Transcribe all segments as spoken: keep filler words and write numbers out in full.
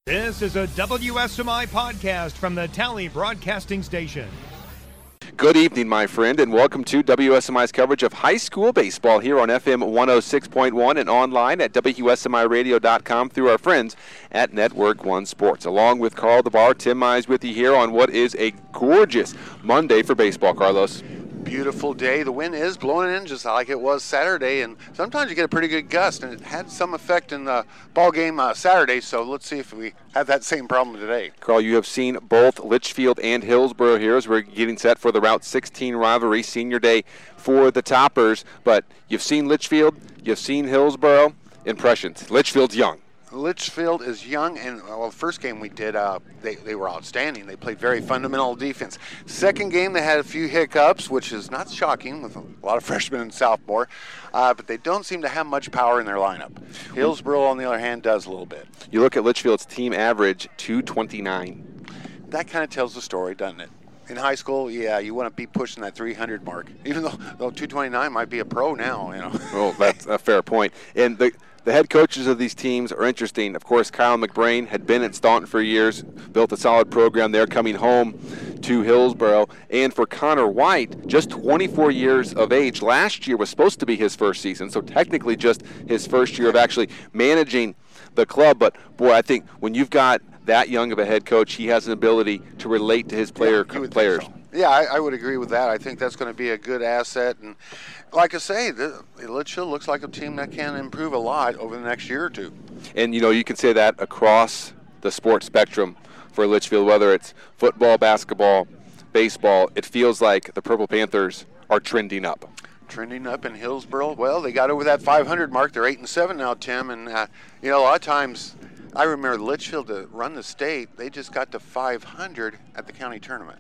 This is a W S M I podcast from the Tally Broadcasting Station. Good evening, my friend, and welcome to W S M I's coverage of high school baseball here on F M one oh six point one and online at W S M I radio dot com through our friends at Network One Sports. Along with Carl DeBar, Tim Mize with you here on what is a gorgeous Monday for baseball, Carlos. Beautiful day. The wind is blowing in just like it was Saturday, and sometimes you get a pretty good gust, and it had some effect in the ball game uh, Saturday, so let's see if we have that same problem today. Carl, you have seen both Litchfield and Hillsboro here as we're getting set for the Route sixteen rivalry, senior day for the Toppers, but you've seen Litchfield, you've seen Hillsboro. Impressions. Litchfield's young. Litchfield is young, and well, the first game we did, uh, they, they were outstanding. They played very fundamental defense. Second game, they had a few hiccups, which is not shocking with a lot of freshmen and sophomore, uh, but they don't seem to have much power in their lineup. Hillsboro, on the other hand, does a little bit. You look at Litchfield's team average, two twenty-nine. That kind of tells the story, doesn't it? In high school, yeah, you want to be pushing that three hundred mark, even though, though two twenty-nine might be a pro now, you know. Well, that's a fair point. And the The head coaches of these teams are interesting. Of course, Kyle McBrain had been at Staunton for years, built a solid program there, coming home to Hillsboro. And for Connor White, just twenty-four years of age. Last year was supposed to be his first season, so technically just his first year of actually managing the club. But, boy, I think when you've got that young of a head coach, he has an ability to relate to his player yeah, players. So. Yeah, I, I would agree with that. I think that's going to be a good asset. And like I say, the, Litchfield looks like a team that can improve a lot over the next year or two. And, you know, you can say that across the sports spectrum for Litchfield, whether it's football, basketball, baseball. It feels like the Purple Panthers are trending up. Trending up in Hillsboro. Well, they got over that five hundred mark. They're eight and seven now, Tim. And, uh, you know, a lot of times I remember Litchfield to run the state, they just got to five hundred at the county tournament.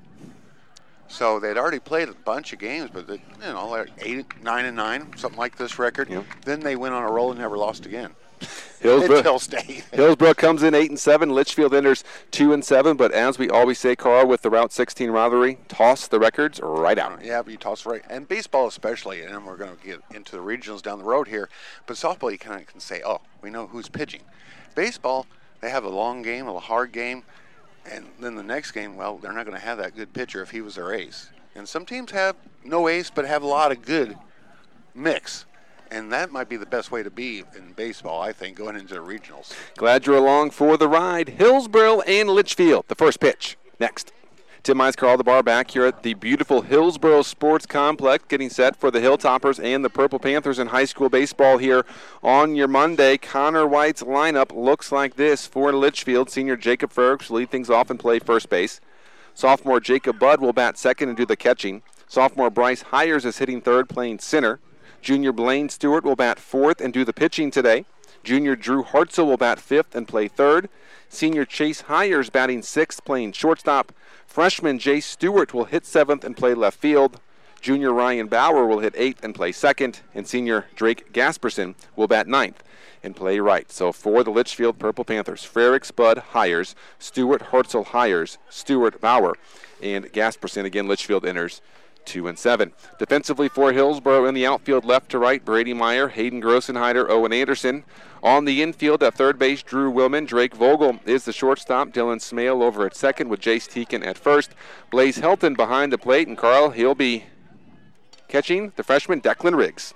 So they'd already played a bunch of games, but they, you know, like eight, nine and nine, something like this record. Yep. Then they went on a roll and never lost again. Hillsboro, Until state. Hillsboro comes in eight and seven. Litchfield enters two and seven. But as we always say, Carl, with the Route sixteen rivalry, toss the records right out. Yeah, but you toss right, and baseball especially. And we're going to get into the regionals down the road here. But softball, you kind of can say, oh, we know who's pitching. Baseball, they have a long game, a hard game. And then the next game, well, they're not going to have that good pitcher if he was their ace. And some teams have no ace but have a lot of good mix. And that might be the best way to be in baseball, I think, going into the regionals. Glad you're along for the ride. Hillsboro and Litchfield, the first pitch. Next. Tim Mize, Carl DeBar back here at the beautiful Hillsboro Sports Complex, getting set for the Hilltoppers and the Purple Panthers in high school baseball here on your Monday. Connor White's lineup looks like this for Litchfield. Senior Jacob Fergs will lead things off and play first base. Sophomore Jacob Budd will bat second and do the catching. Sophomore Bryce Hires is hitting third, playing center. Junior Blaine Stewart will bat fourth and do the pitching today. Junior Drew Hartzell will bat fifth and play third. Senior Chase Hires batting sixth, playing shortstop. Freshman Jay Stewart will hit seventh and play left field. Junior Ryan Bauer will hit eighth and play second. And senior Drake Gasperson will bat ninth and play right. So for the Litchfield Purple Panthers, Frericks, Budd, Hires, Stewart, Hartzell, Hires, Stewart, Bauer, and Gasperson. Again, Litchfield enters two and seven. Defensively for Hillsboro in the outfield, left to right, Brady Meyer, Hayden Grossenheider, Owen Anderson. On the infield at third base, Drew Willman. Drake Vogel is the shortstop. Dylan Smale over at second with Jace Teakin at first. Blaze Helton behind the plate, and Carl, he'll be catching the freshman Declan Riggs.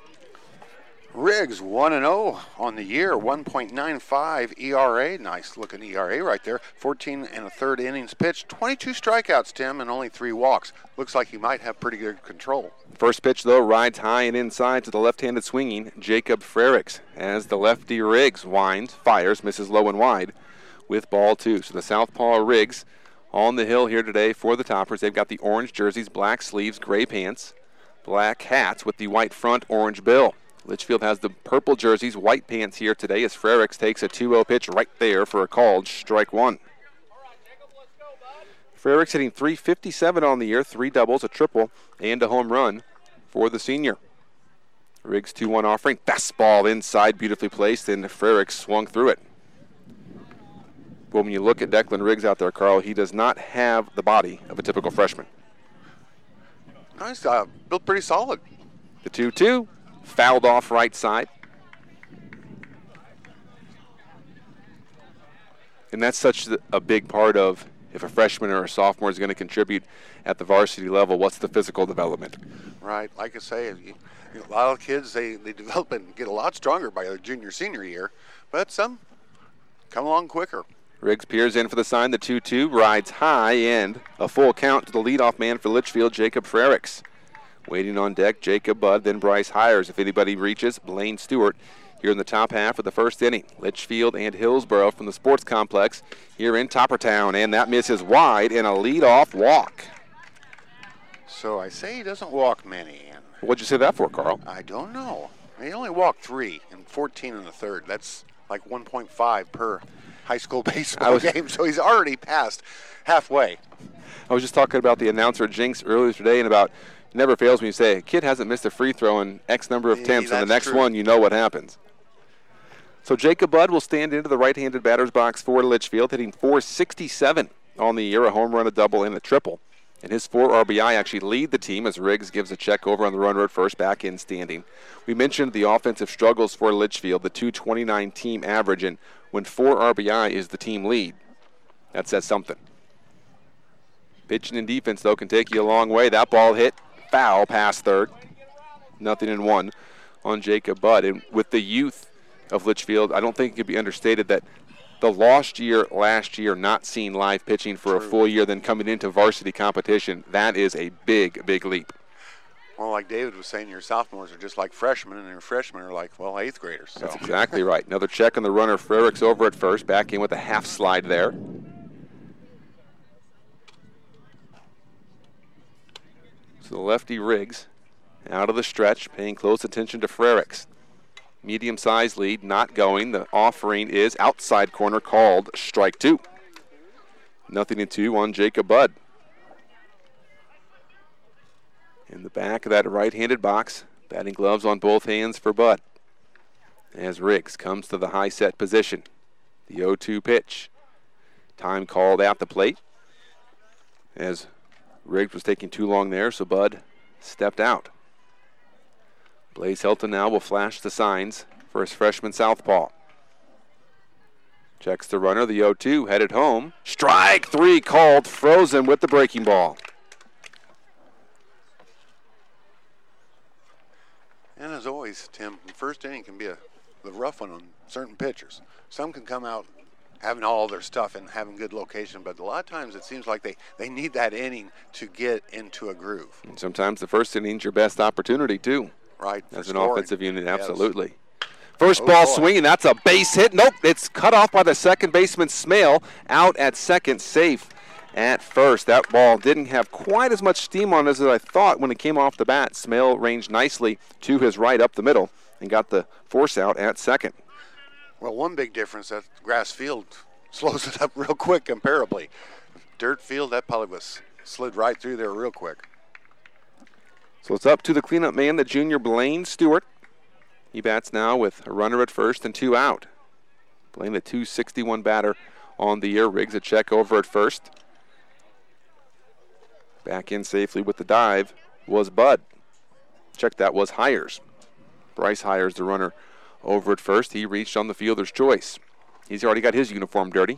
Riggs, one and oh on the year, one point nine five E R A. Nice looking E R A right there. fourteen and a third innings pitched. twenty-two strikeouts, Tim, and only three walks. Looks like he might have pretty good control. First pitch, though, rides high and inside to the left-handed swinging Jacob Frericks as the lefty Riggs winds, fires, misses low and wide with ball two. So the southpaw Riggs on the hill here today for the Toppers. They've got the orange jerseys, black sleeves, gray pants, black hats with the white front, orange bill. Litchfield has the purple jerseys, white pants here today as Frericks takes a two oh pitch right there for a called strike one. Frericks hitting three fifty-seven on the year, three doubles, a triple, and a home run for the senior. Riggs two one offering, fastball inside, beautifully placed, and Frericks swung through it. But when you look at Declan Riggs out there, Carl, he does not have the body of a typical freshman. Nice, uh, built pretty solid. The two two. Fouled off right side. And that's such a big part of if a freshman or a sophomore is going to contribute at the varsity level, what's the physical development? Right. Like I say, you, you know, a lot of kids, they, they develop and get a lot stronger by their junior, senior year, but some come along quicker. Riggs peers in for the sign, the two two, rides high, and a full count to the leadoff man for Litchfield, Jacob Frericks. Waiting on deck, Jacob Budd, then Bryce Hires. If anybody reaches, Blaine Stewart here in the top half of the first inning. Litchfield and Hillsboro from the sports complex here in Toppertown, and that misses wide and a leadoff walk. So I say he doesn't walk many. And What'd you say that for, Carl? I don't know. He only walked three and fourteen in the third. That's like one point five per high school baseball was, game, so he's already passed halfway. I was just talking about the announcer jinx earlier today, and about it never fails when you say a kid hasn't missed a free throw in X number of attempts, yeah, and the next true. one, you know what happens. So Jacob Budd will stand into the right-handed batter's box for Litchfield, hitting four sixty-seven on the year, a home run, a double, and a triple. And his four R B I actually lead the team as Riggs gives a check over on the runner at first, back in standing. We mentioned the offensive struggles for Litchfield, the two twenty-nine team average, and when four R B I is the team lead, that says something. Pitching and defense, though, can take you a long way. That ball hit foul past third. Nothing in one on Jacob Budd. And with the youth of Litchfield, I don't think it could be understated that the lost year last year, not seeing live pitching for True. a full year, then coming into varsity competition, that is a big, big leap. Well, like David was saying, your sophomores are just like freshmen, and your freshmen are like, well, eighth graders. So. That's exactly right. Another check on the runner. Frericks over at first, back in with a half slide there. So the lefty Riggs out of the stretch, paying close attention to Frericks. Medium-sized lead, not going. The offering is outside corner, called strike two. Nothing in two on Jacob Budd. In the back of that right-handed box, batting gloves on both hands for Budd. As Riggs comes to the high set position. The oh two pitch. Time called at the plate. As Riggs was taking too long there, so Budd stepped out. Blaze Hilton now will flash the signs for his freshman southpaw. Checks the runner, the oh two, headed home. Strike three called, frozen with the breaking ball. And as always, Tim, the first inning can be a the rough one on certain pitchers. Some can come out having all their stuff and having good location, but a lot of times it seems like they, they need that inning to get into a groove. And sometimes the first inning's your best opportunity, too. Right. As an scoring. offensive unit, Yes. absolutely. First Oh, ball boy. swinging, that's a base hit. Nope, it's cut off by the second baseman, Smale, out at second, safe at first. That ball didn't have quite as much steam on it as I thought when it came off the bat. Smale ranged nicely to his right up the middle and got the force out at second. Well, one big difference, that grass field slows it up real quick comparably. Dirt field, that probably was slid right through there real quick. So it's up to the cleanup man, the junior Blaine Stewart. He bats now with a runner at first and two out. Blaine, the two sixty-one batter on the year. Riggs a check over at first. Back in safely with the dive was Budd. Check that was Hires. Bryce Hires, the runner over at first. He reached on the fielder's choice. He's already got his uniform dirty.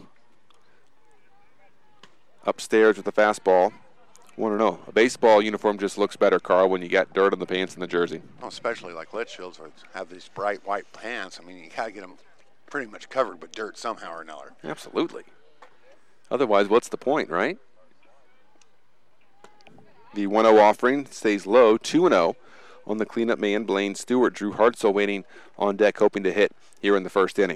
Upstairs with the fastball. one oh. A baseball uniform just looks better, Carl, when you got dirt on the pants and the jersey. Oh, especially like Litchfield's where they have these bright white pants. I mean, you got to get them pretty much covered with dirt somehow or another. Absolutely. Otherwise, what's the point, right? The one oh offering stays low, two oh on the cleanup man, Blaine Stewart. Drew Hartzell waiting on deck, hoping to hit here in the first inning.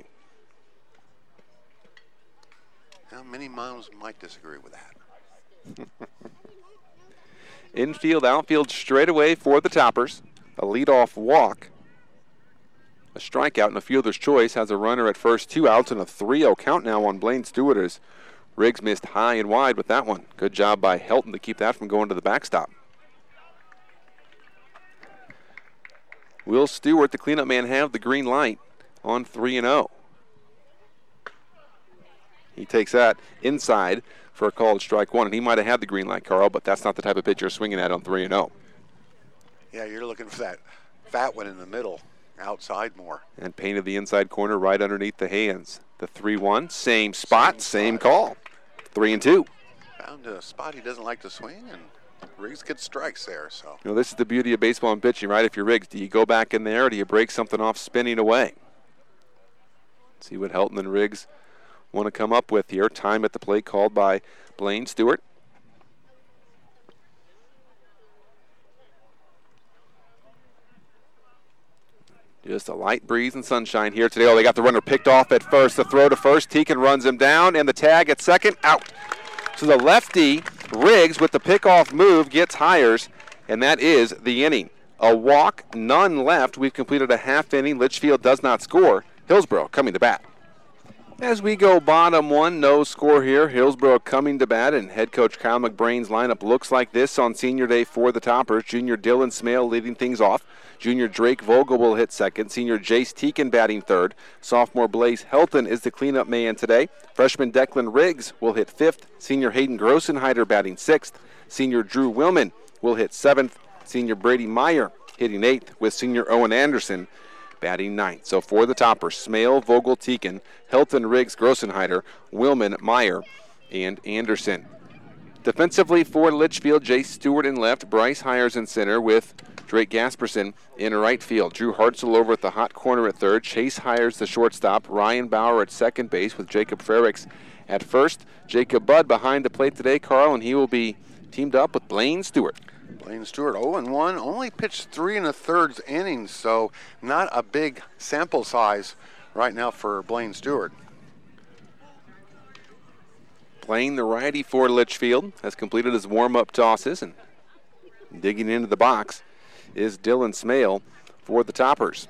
Now, many moms might disagree with that. Infield, outfield straight away for the Toppers. A leadoff walk. A strikeout and a fielder's choice. Has a runner at first, two outs, and a three oh count now on Blaine Stewart as Riggs missed high and wide with that one. Good job by Helton to keep that from going to the backstop. Will Stewart, the cleanup man, have the green light on three and oh. He takes that inside for a called strike one, and he might have had the green light, Carl, but that's not the type of pitch you're swinging at on three and oh. Yeah, you're looking for that fat one in the middle, outside more. And painted the inside corner right underneath the hands The three one, same spot, same, same call. Three and two. Found a spot he doesn't like to swing, and Riggs gets strikes there. So you know, this is the beauty of baseball and pitching, right? If you're Riggs, do you go back in there or do you break something off spinning away? See what Helton and Riggs want to come up with here. Time at the plate called by Blaine Stewart. Just a light breeze and sunshine here today. Oh, they got the runner picked off at first. The throw to first. Teakin runs him down, and the tag at second. Out. So the lefty, Riggs, with the pickoff move, gets hires, and that is the inning. A walk, none left. We've completed a half inning. Litchfield does not score. Hillsboro coming to bat. As we go bottom one, no score here. Hillsboro coming to bat, and head coach Kyle McBrain's lineup looks like this on senior day for the Toppers. Junior Dylan Smale leading things off. Junior Drake Vogel will hit second. Senior Jace Teakin batting third. Sophomore Blaze Helton is the cleanup man today. Freshman Declan Riggs will hit fifth. Senior Hayden Grossenheider batting sixth. Senior Drew Willman will hit seventh. Senior Brady Meyer hitting eighth, with senior Owen Anderson batting ninth. So for the Toppers, Smale, Vogel, Teakin, Helton, Riggs, Grossenheider, Willman, Meyer, and Anderson. Defensively for Litchfield, Jay Stewart in left, Bryce Hires in center with Drake Gasperson in right field. Drew Hartzell over at the hot corner at third. Chase Hires the shortstop. Ryan Bauer at second base with Jacob Frericks at first. Jacob Budd behind the plate today, Carl, and he will be teamed up with Blaine Stewart. Blaine Stewart oh and one, only pitched three and a third innings, so not a big sample size right now for Blaine Stewart. Blaine, the righty for Litchfield, has completed his warm-up tosses, and digging into the box is Dylan Smale for the Toppers.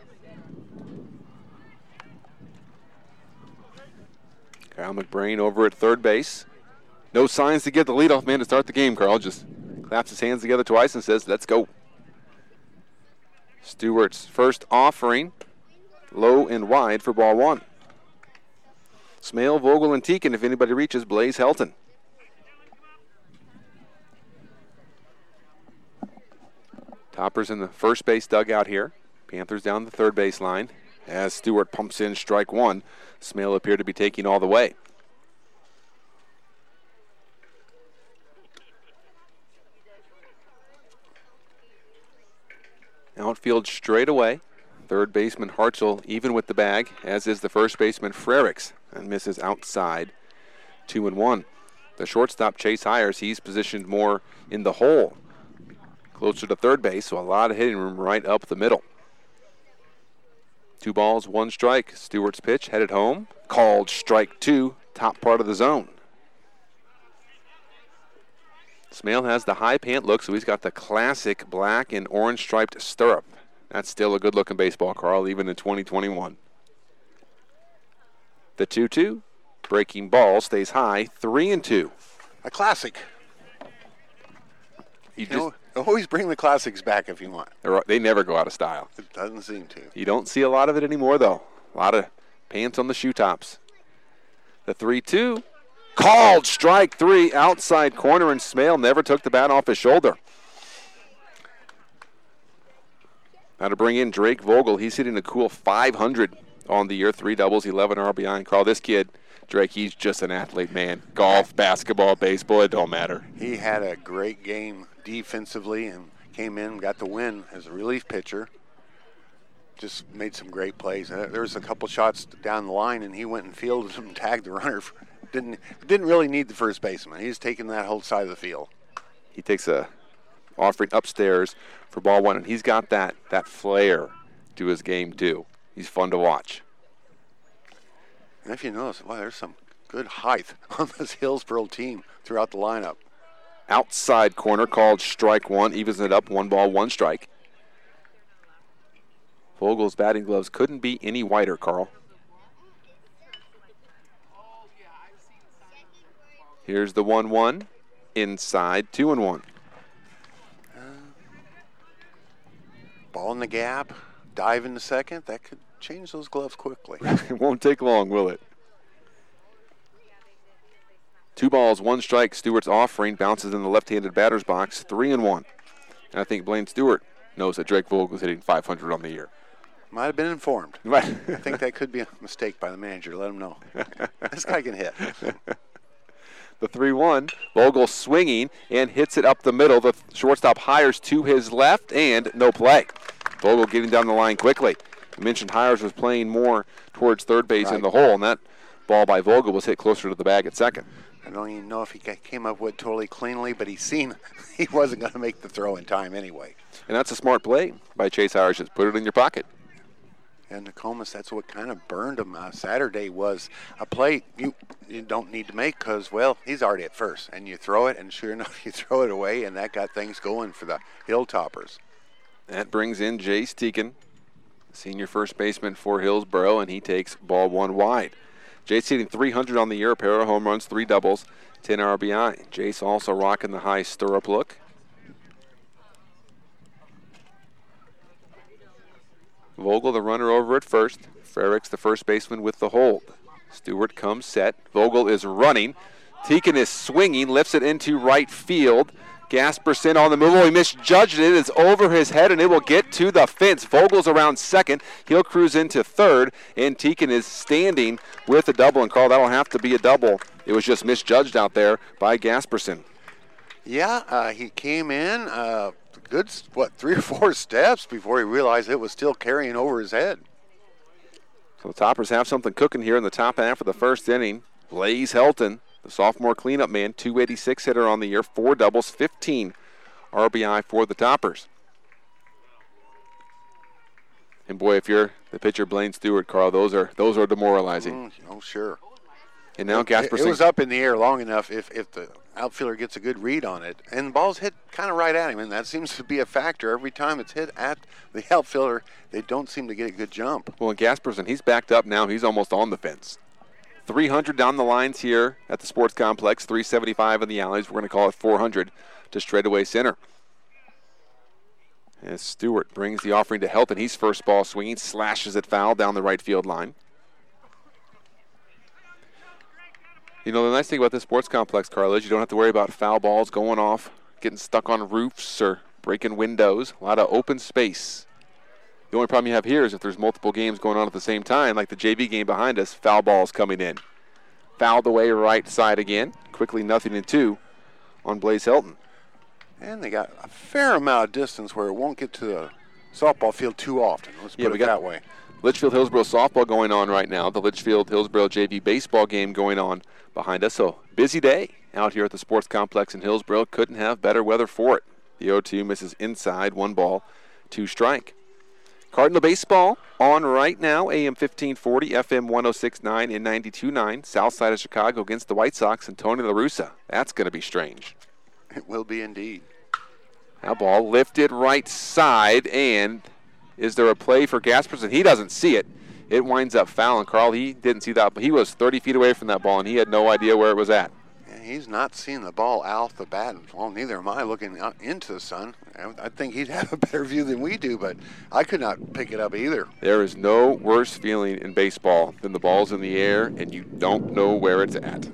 Kyle McBrain over at third base. No signs to get the leadoff man to start the game, Carl. Just claps his hands together twice and says, let's go. Stewart's first offering, low and wide for ball one. Smale, Vogel, and Teakin, if anybody reaches, Blaze Helton. Toppers in the first base dugout here. Panthers down the third base line. As Stewart pumps in strike one, Smale appeared to be taking all the way. Outfield straight away. Third baseman Hartzell even with the bag, as is the first baseman Frericks, and misses outside. Two and one. The shortstop Chase Hires, he's positioned more in the hole, closer to third base, so a lot of hitting room right up the middle. Two balls, one strike. Stewart's pitch headed home. Called strike two, top part of the zone. Smale has the high pant look, so he's got the classic black and orange striped stirrup. That's still a good-looking baseball, Carl, even in twenty twenty-one. The two two, breaking ball, stays high, three and two. A classic. You, you just, know, always bring the classics back if you want. They never go out of style. It doesn't seem to. You don't see a lot of it anymore, though. A lot of pants on the shoe tops. The three two. Called strike three, outside corner, and Smale never took the bat off his shoulder. Now to bring in Drake Vogel. He's hitting a cool five hundred on the year. Three doubles, eleven R B I. And Carl, this kid, Drake, he's just an athlete, man. Golf, basketball, baseball, it don't matter. He had a great game defensively and came in, got the win as a relief pitcher. Just made some great plays. There was a couple shots down the line, and he went and fielded them, tagged the runner. Didn't didn't really need the first baseman. He's taking that whole side of the field. He takes a offering upstairs for ball one, and he's got that that flair to his game too. He's fun to watch. And if you notice, wow, there's some good height on this Hillsboro team throughout the lineup. Outside corner called strike one, evens it up, one ball, one strike. Vogel's batting gloves couldn't be any whiter, Carl. Here's the one one, inside, two and one. Uh, ball in the gap, dive into second. That could change those gloves quickly. It won't take long, will it? Two balls, one strike. Stewart's offering bounces in the left-handed batter's box, three and one. And I think Blaine Stewart knows that Drake Vogel's hitting five hundred on the year. Might have been informed. Right. I think that could be a mistake by the manager. Let him know. This guy can hit. The three one. Vogel swinging and hits it up the middle. The shortstop Hires to his left and no play. Vogel getting down the line quickly. I mentioned Hires was playing more towards third base right. in the hole, and that ball by Vogel was hit closer to the bag at second. I don't even know if he came up with it totally cleanly, but he's seen he wasn't going to make the throw in time anyway. And that's a smart play by Chase Hires. Just put it in your pocket. And Nokomis, that's what kind of burned him uh, Saturday was a play you you don't need to make because, well, he's already at first. And you throw it, and sure enough, you throw it away, and that got things going for the Hilltoppers. That brings in Jace Teakin, senior first baseman for Hillsboro, and he takes ball one wide. Jace hitting three hundred on the year, a pair of home runs, three doubles, ten R B I. Jace also rocking the high stirrup look. Vogel, the runner over at first. Frericks, the first baseman, with the hold. Stewart comes set. Vogel is running. Teakin is swinging, lifts it into right field. Gasperson on the move. Oh, he misjudged it. It's over his head, and it will get to the fence. Vogel's around second. He'll cruise into third, and Teakin is standing with a double. And, Carl, that'll have to be a double. It was just misjudged out there by Gasperson. Yeah, uh, he came in uh, good, what, three or four steps before he realized it was still carrying over his head. So the Toppers have something cooking here in the top half of the first inning. Blaze Helton, the sophomore cleanup man, two eighty-six hitter on the year, four doubles, fifteen R B I for the Toppers. And boy, if you're the pitcher Blaine Stewart, Carl, those are those are demoralizing. Mm, oh, sure. And now Gasperson. It, it was up in the air long enough if, if the outfielder gets a good read on it. And the ball's hit kind of right at him, and that seems to be a factor. Every time it's hit at the outfielder, they don't seem to get a good jump. Well, and Gasperson, he's backed up now. He's almost on the fence. three hundred down the lines here at the sports complex, three seventy-five in the alleys. We're going to call it four hundred to straightaway center. As Stewart brings the offering to Helton, he's first ball swinging, slashes it foul down the right field line. You know, the nice thing about this sports complex, Carl, is you don't have to worry about foul balls going off, getting stuck on roofs or breaking windows. A lot of open space. The only problem you have here is if there's multiple games going on at the same time, like the J V game behind us, foul balls coming in. Fouled away right side again. Quickly nothing in two on Blaze Helton. And they got a fair amount of distance where it won't get to the softball field too often. Let's put yeah, it we got that way. Litchfield Hillsboro softball going on right now. The Litchfield Hillsboro J V baseball game going on behind us. So busy day out here at the sports complex in Hillsboro. Couldn't have better weather for it. The oh two misses inside, one ball, two strike. Cardinal baseball on right now, A M fifteen forty, F M one oh six point nine and ninety-two point nine. South side of Chicago against the White Sox and Tony La Russa. That's going to be strange. It will be indeed. That ball lifted right side, and is there a play for Gasperson? He doesn't see it. It winds up foul, and Carl, he didn't see that, but he was thirty feet away from that ball, and he had no idea where it was at. Yeah, he's not seeing the ball out the bat. Well, neither am I looking out into the sun. I think he'd have a better view than we do, but I could not pick it up either. There is no worse feeling in baseball than the ball's in the air, and you don't know where it's at.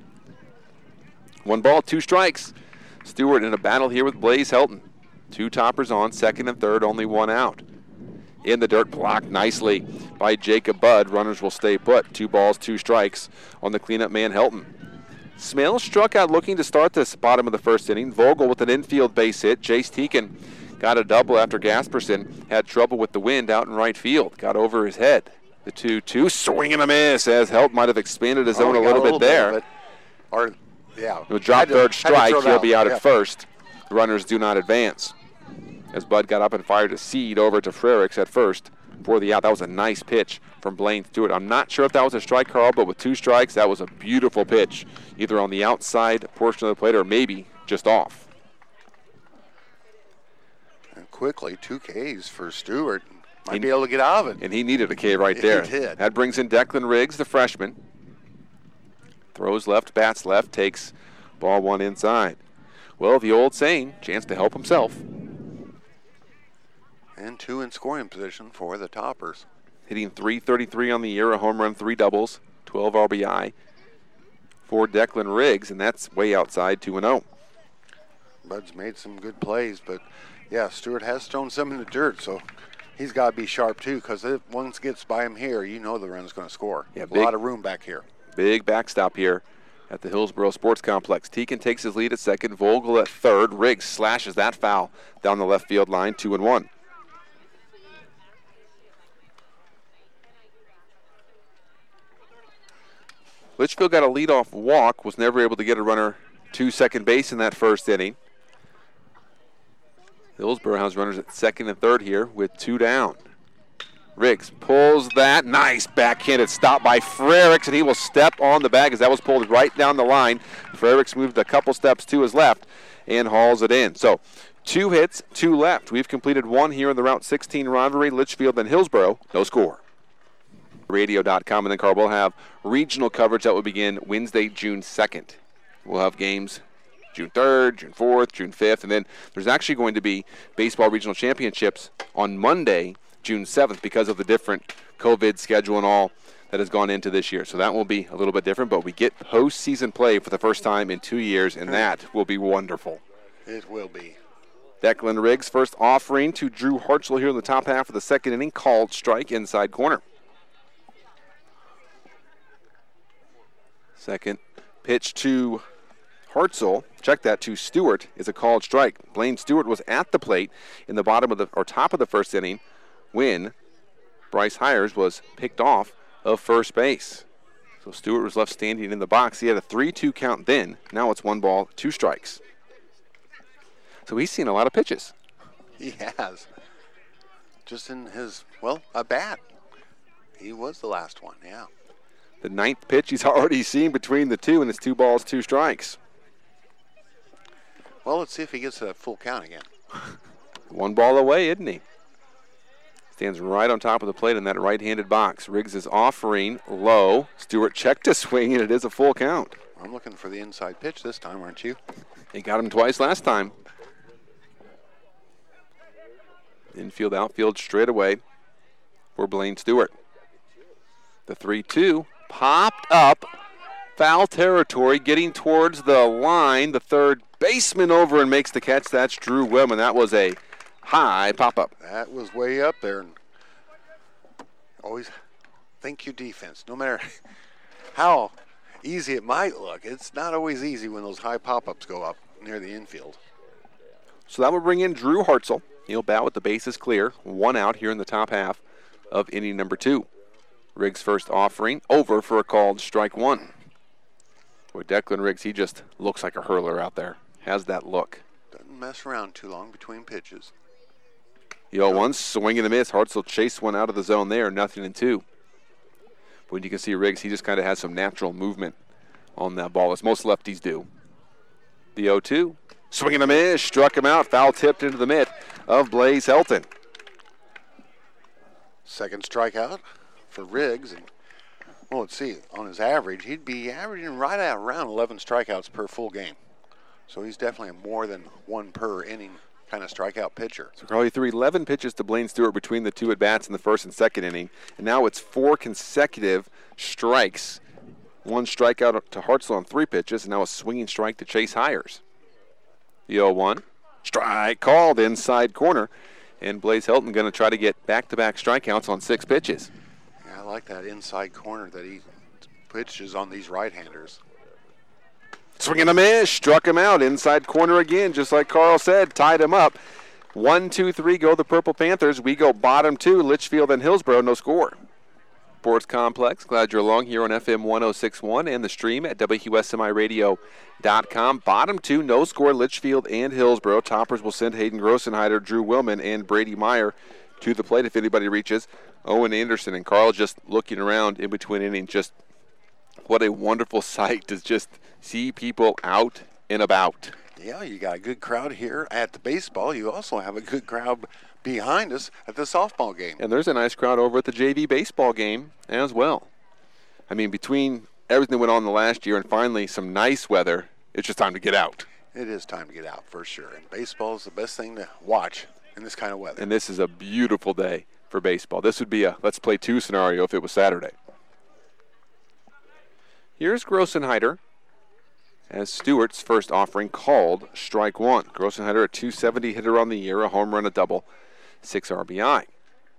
One ball, two strikes. Stewart in a battle here with Blaze Helton. Two Toppers on, second and third, only one out. In the dirt, blocked nicely by Jacob Budd. Runners will stay put. Two balls, two strikes on the cleanup man, Helton. Smale struck out looking to start this bottom of the first inning. Vogel with an infield base hit. Jace Teakin got a double after Gasperson had trouble with the wind out in right field. Got over his head. The two two swing and a miss as Helton might have expanded his oh, zone a a little, little bit there. Bit, or, yeah. He'll drop to, third strike. He'll be out yeah. at first. The runners do not advance. As Bud got up and fired a seed over to Frericks at first for the out. That was a nice pitch from Blaine Stewart. I'm not sure if that was a strike, Carl, but with two strikes, that was a beautiful pitch, either on the outside portion of the plate or maybe just off. And quickly, two Ks for Stewart. Might he, be able to get out of it. And he needed a K right there. He did. That brings in Declan Riggs, the freshman. Throws left, bats left, takes ball one inside. Well, the old saying, chance to help himself. And two in scoring position for the Toppers. Hitting three thirty-three on the year, a home run, three doubles, twelve R B I for Declan Riggs, and that's way outside two and oh. Bud's made some good plays, but, yeah, Stewart has thrown some in the dirt, so he's got to be sharp too, because if once gets by him here, you know the run's going to score. Yeah, a big, lot of room back here. Big backstop here at the Hillsboro Sports Complex. Teakin takes his lead at second, Vogel at third. Riggs slashes that foul down the left field line, two and one. Litchfield got a leadoff walk, was never able to get a runner to second base in that first inning. Hillsboro has runners at second and third here with two down. Riggs pulls that. Nice backhanded stop by Frericks, and he will step on the bag as that was pulled right down the line. Frericks moved a couple steps to his left and hauls it in. So two hits, two left. We've completed one here in the Route sixteen rivalry, Litchfield and Hillsboro. No score. radio dot com, and then Carl will have regional coverage that will begin Wednesday, June second. We'll have games June third, June fourth, June fifth, and then there's actually going to be baseball regional championships on Monday, June seventh, because of the different COVID schedule and all that has gone into this year. So that will be a little bit different, but we get postseason play for the first time in two years, and that will be wonderful. It will be. Declan Riggs, first offering to Drew Hartzell here in the top half of the second inning, called strike inside corner. Second pitch to Hartzell, check that, to Stewart, is a called strike. Blaine Stewart was at the plate in the bottom of the, or top of the first inning when Bryce Hires was picked off of first base. So Stewart was left standing in the box. He had a three two count then. Now it's one ball, two strikes. So he's seen a lot of pitches. He has. Just in his, well, a bat. He was the last one, yeah. The ninth pitch he's already seen between the two, and it's two balls, two strikes. Well, let's see if he gets a full count again. One ball away, isn't he? Stands right on top of the plate in that right-handed box. Riggs is offering low. Stewart checked to swing, and it is a full count. I'm looking for the inside pitch this time, aren't you? He got him twice last time. Infield, outfield straight away for Blaine Stewart. The three two popped up. Foul territory, getting towards the line. The third baseman over and makes the catch. That's Drew Willman. That was a high pop-up. That was way up there. And always thank you, defense. No matter how easy it might look, it's not always easy when those high pop-ups go up near the infield. So that will bring in Drew Hartzell. He'll bat with the bases clear. One out here in the top half of inning number two. Riggs' first offering, over for a called strike one. Boy, Declan Riggs, he just looks like a hurler out there. Has that look. Doesn't mess around too long between pitches. The oh one, swing and a miss. Hartzell chased one out of the zone there, nothing in two. But you can see Riggs, he just kind of has some natural movement on that ball, as most lefties do. The oh two, swing and a miss, struck him out, foul tipped into the mitt of Blaze Helton. Second strikeout for Riggs. And well, let's see, on his average, he'd be averaging right at around eleven strikeouts per full game. So he's definitely a more than one per inning kind of strikeout pitcher. So Carl, he threw eleven pitches to Blaine Stewart between the two at-bats in the first and second inning, and now it's four consecutive strikes. One strikeout to Hartzell on three pitches, and now a swinging strike to Chase Hires. The oh one, strike called inside corner, and Blaze Helton going to try to get back-to-back strikeouts on six pitches. Yeah, I like that inside corner that he pitches on these right-handers. Swing and a miss, struck him out, inside corner again, just like Carl said, tied him up. One, two, three go the Purple Panthers. We go bottom two, Litchfield and Hillsboro, no score. Sports Complex, glad you're along here on F M one oh six point one and the stream at W S M I radio dot com. Bottom two, no score, Litchfield and Hillsboro. Toppers will send Hayden Grossenheider, Drew Willman, and Brady Meyer to the plate if anybody reaches. Owen Anderson and Carl just looking around in between innings. Just what a wonderful sight to just see people out and about. Yeah, you got a good crowd here at the baseball. You also have a good crowd behind us at the softball game. And there's a nice crowd over at the J V baseball game as well. I mean, between everything that went on the last year and finally some nice weather, it's just time to get out. It is time to get out for sure. And baseball is the best thing to watch in this kind of weather. And this is a beautiful day for baseball. This would be a let's play two scenario if it was Saturday. Here's Grossenheider as Stewart's first offering called strike one. Grossenheider, a two seventy hitter on the year, a home run, a double, six R B I.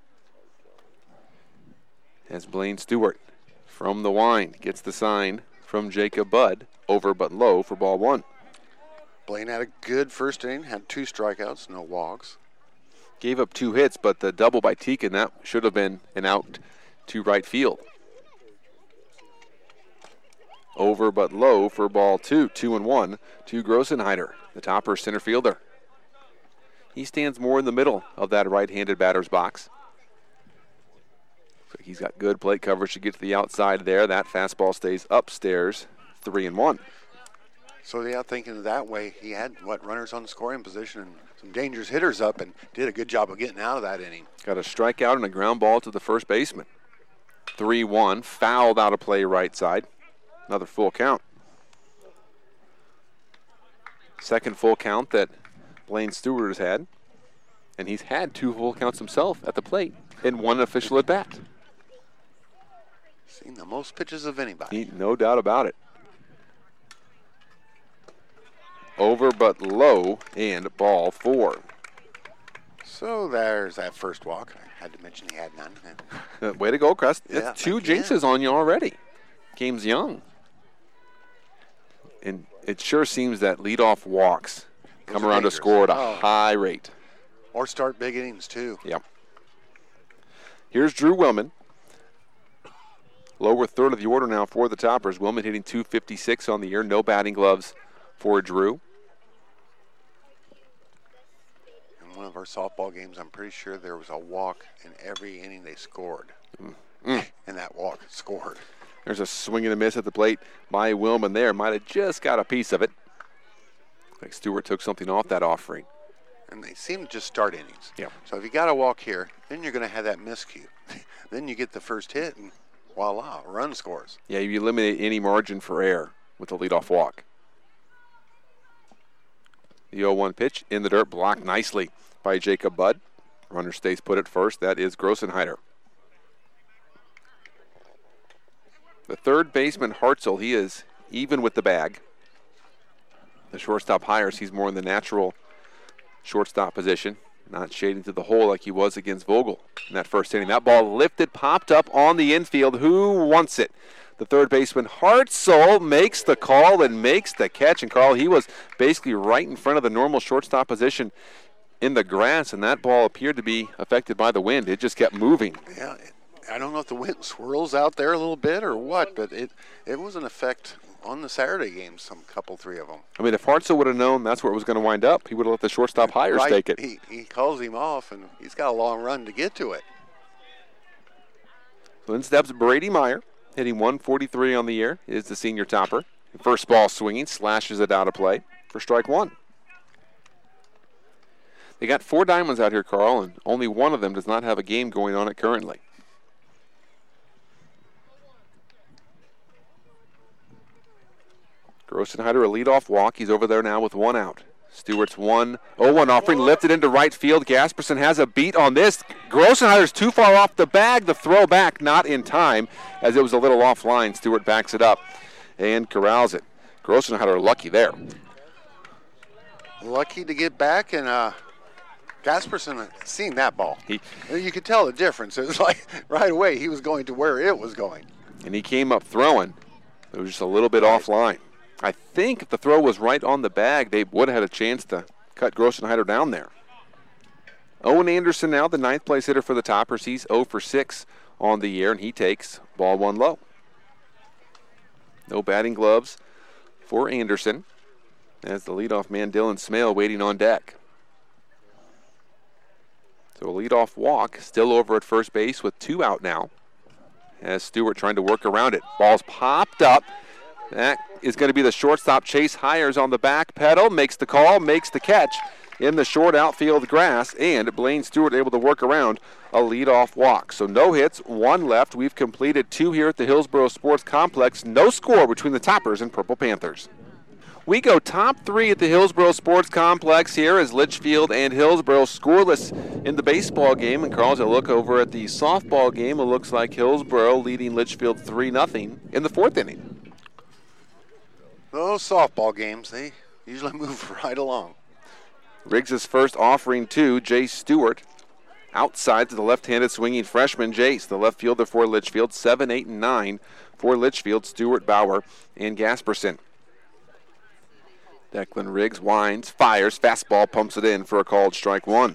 as Blaine Stewart from the wind gets the sign from Jacob Budd, over but low for ball one. Blaine had a good first inning, had two strikeouts, no walks. Gave up two hits, but the double by Teakin, that should have been an out to right field. Over but low for ball two, two and one to Grossenheider, the topper center fielder. He stands more in the middle of that right-handed batter's box. So he's got good plate coverage to get to the outside there. That fastball stays upstairs, three and one. So yeah, thinking that way, he had what runners on the scoring position and some dangerous hitters up, and did a good job of getting out of that inning. Got a strikeout and a ground ball to the first baseman. three one, fouled out of play right side. Another full count. Second full count that Blaine Stewart has had, and he's had two full counts himself at the plate in one official at bat. Seen the most pitches of anybody. He, no doubt about it. Over but low, and ball four. So there's that first walk. I had to mention he had none. Uh, way to go, Crest. Yeah, That's two again. jinxes on you already. Game's young. And it sure seems that leadoff walks Those come are around dangerous. to score at a Oh. high rate. Or start big innings, too. Yep. Here's Drew Willman. Lower third of the order now for the Toppers. Willman hitting two fifty-six on the year. No batting gloves for Drew. In one of our softball games, I'm pretty sure there was a walk in every inning they scored. Mm. And that walk scored. There's a swing and a miss at the plate by Willman there. Might have just got a piece of it. Like Stewart took something off that offering. And they seem to just start innings. Yeah. So if you got a walk here, then you're going to have that miscue. Then you get the first hit, and voila, a run scores. Yeah, you eliminate any margin for error with the leadoff walk. The oh one pitch in the dirt, blocked nicely by Jacob Budd. Runner stays put at first. That is Grossenheider. The third baseman, Hartzell, he is even with the bag. The shortstop Hires, he's more in the natural shortstop position, not shading to the hole like he was against Vogel in that first inning. That ball lifted, popped up on the infield. Who wants it? The third baseman, Hartzell, makes the call and makes the catch. And, Carl, he was basically right in front of the normal shortstop position in the grass, and that ball appeared to be affected by the wind. It just kept moving. Yeah, it, I don't know if the wind swirls out there a little bit or what, but it, it was an effect on the Saturday games, some couple, three of them. I mean, if Hartzell would have known that's where it was going to wind up, he would have let the shortstop Hires Right, take it. He, he calls him off, and he's got a long run to get to it. So in steps Brady Meyer, hitting one forty-three on the year, is the senior topper. First ball swinging, slashes it out of play for strike one. They got four diamonds out here, Carl, and only one of them does not have a game going on it currently. Grossenheider, a leadoff walk. He's over there now with one out. Stewart's one oh one offering, lifted into right field. Gasperson has a beat on this. Grossenheider's too far off the bag. The throw back not in time as it was a little offline. Stewart backs it up and corrals it. Grossenheider lucky there. Lucky to get back, and uh, Gasperson seen that ball. He, You could tell the difference. It was like right away he was going to where it was going. and he came up throwing. It was just a little bit Right. offline. I think if the throw was right on the bag, they would have had a chance to cut Grossenheider down there. Owen Anderson now the ninth place hitter for the Toppers. He's oh for six on the year, and he takes ball one low. No batting gloves for Anderson as the leadoff man Dylan Smale waiting on deck. So a leadoff walk still over at first base with two out now as Stewart trying to work around it. Ball's popped up. That is going to be the shortstop. Chase Hires on the back pedal, makes the call, makes the catch in the short outfield grass, and Blaine Stewart able to work around a leadoff walk. So no hits, one left. We've completed two here at the Hillsboro Sports Complex. No score between the Toppers and Purple Panthers. We go top three at the Hillsboro Sports Complex here as Litchfield and Hillsboro scoreless in the baseball game. And Carl's a look over at the softball game. It looks like Hillsboro leading Litchfield three nothing in the fourth inning. Those softball games, they usually move right along. Riggs' first offering to Jay Stewart. outside to the left-handed swinging freshman Jace, the left fielder for Litchfield. Seven, eight, and nine for Litchfield, Stewart, Bauer, and Gasperson. Declan Riggs winds, fires, fastball, pumps it in for a called strike one.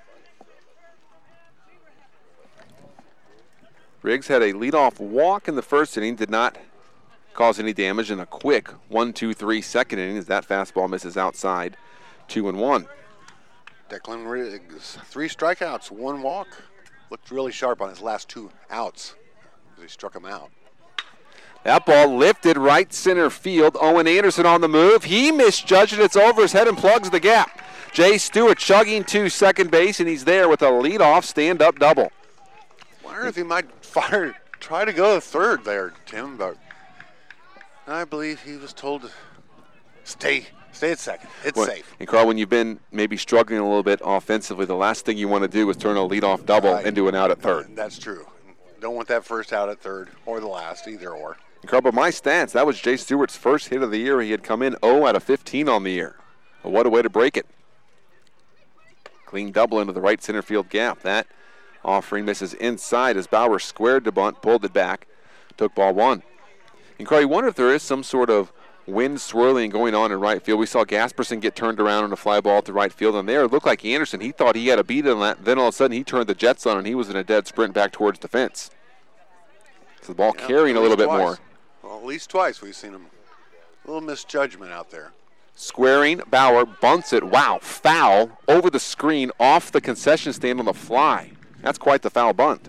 Riggs had a leadoff walk in the first inning, did not cause any damage in a quick one two three second inning as that fastball misses outside, two and one. Declan Riggs, three strikeouts, one walk. Looked really sharp on his last two outs as he struck him out. That ball lifted right center field. Owen Anderson on the move. He misjudged it. It's over his head and plugs the gap. Jay Stewart chugging to second base, and he's there with a leadoff stand-up double. Wonder if he might fire, try to go to third there, Tim, but I believe he was told to stay stay at second. It's well, safe. And Carl, when you've been maybe struggling a little bit offensively, the last thing you want to do is turn a leadoff double Right. into an out at third. That's true. Don't want that first out at third or the last, either or. And Carl, but my stats, that was Jay Stewart's first hit of the year. He had come in oh out of fifteen on the year. Well, what a way to break it. Clean double into the right center field gap. That offering misses inside as Bauer squared the bunt, pulled it back, took ball one. And Carl, you wonder if there is some sort of wind swirling going on in right field. We saw Gasperson get turned around on a fly ball to right field, and there it looked like Anderson. He thought he had a beat on that. Then all of a sudden he turned the Jets on, and he was in a dead sprint back towards the fence. So the ball Yeah, carrying a little bit twice. more. Well, at least twice we've seen him. A little misjudgment out there. Squaring, Bauer bunts it. Wow, foul over the screen off the concession stand on the fly. That's quite the foul bunt.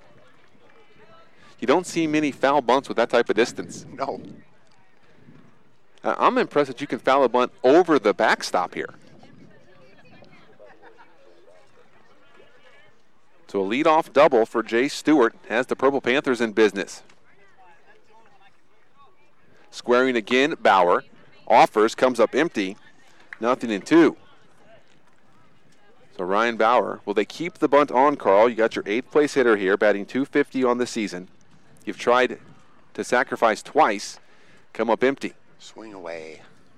You don't see many foul bunts with that type of distance. No. Uh, I'm impressed that you can foul a bunt over the backstop here. So a leadoff double for Jay Stewart has the Purple Panthers in business. Squaring again, Bauer. Offers, comes up empty. Nothing in two. So Ryan Bauer, will they keep the bunt on, Carl? You got your eighth place hitter here, batting two fifty on the season. You've tried to sacrifice twice, come up empty. Swing away.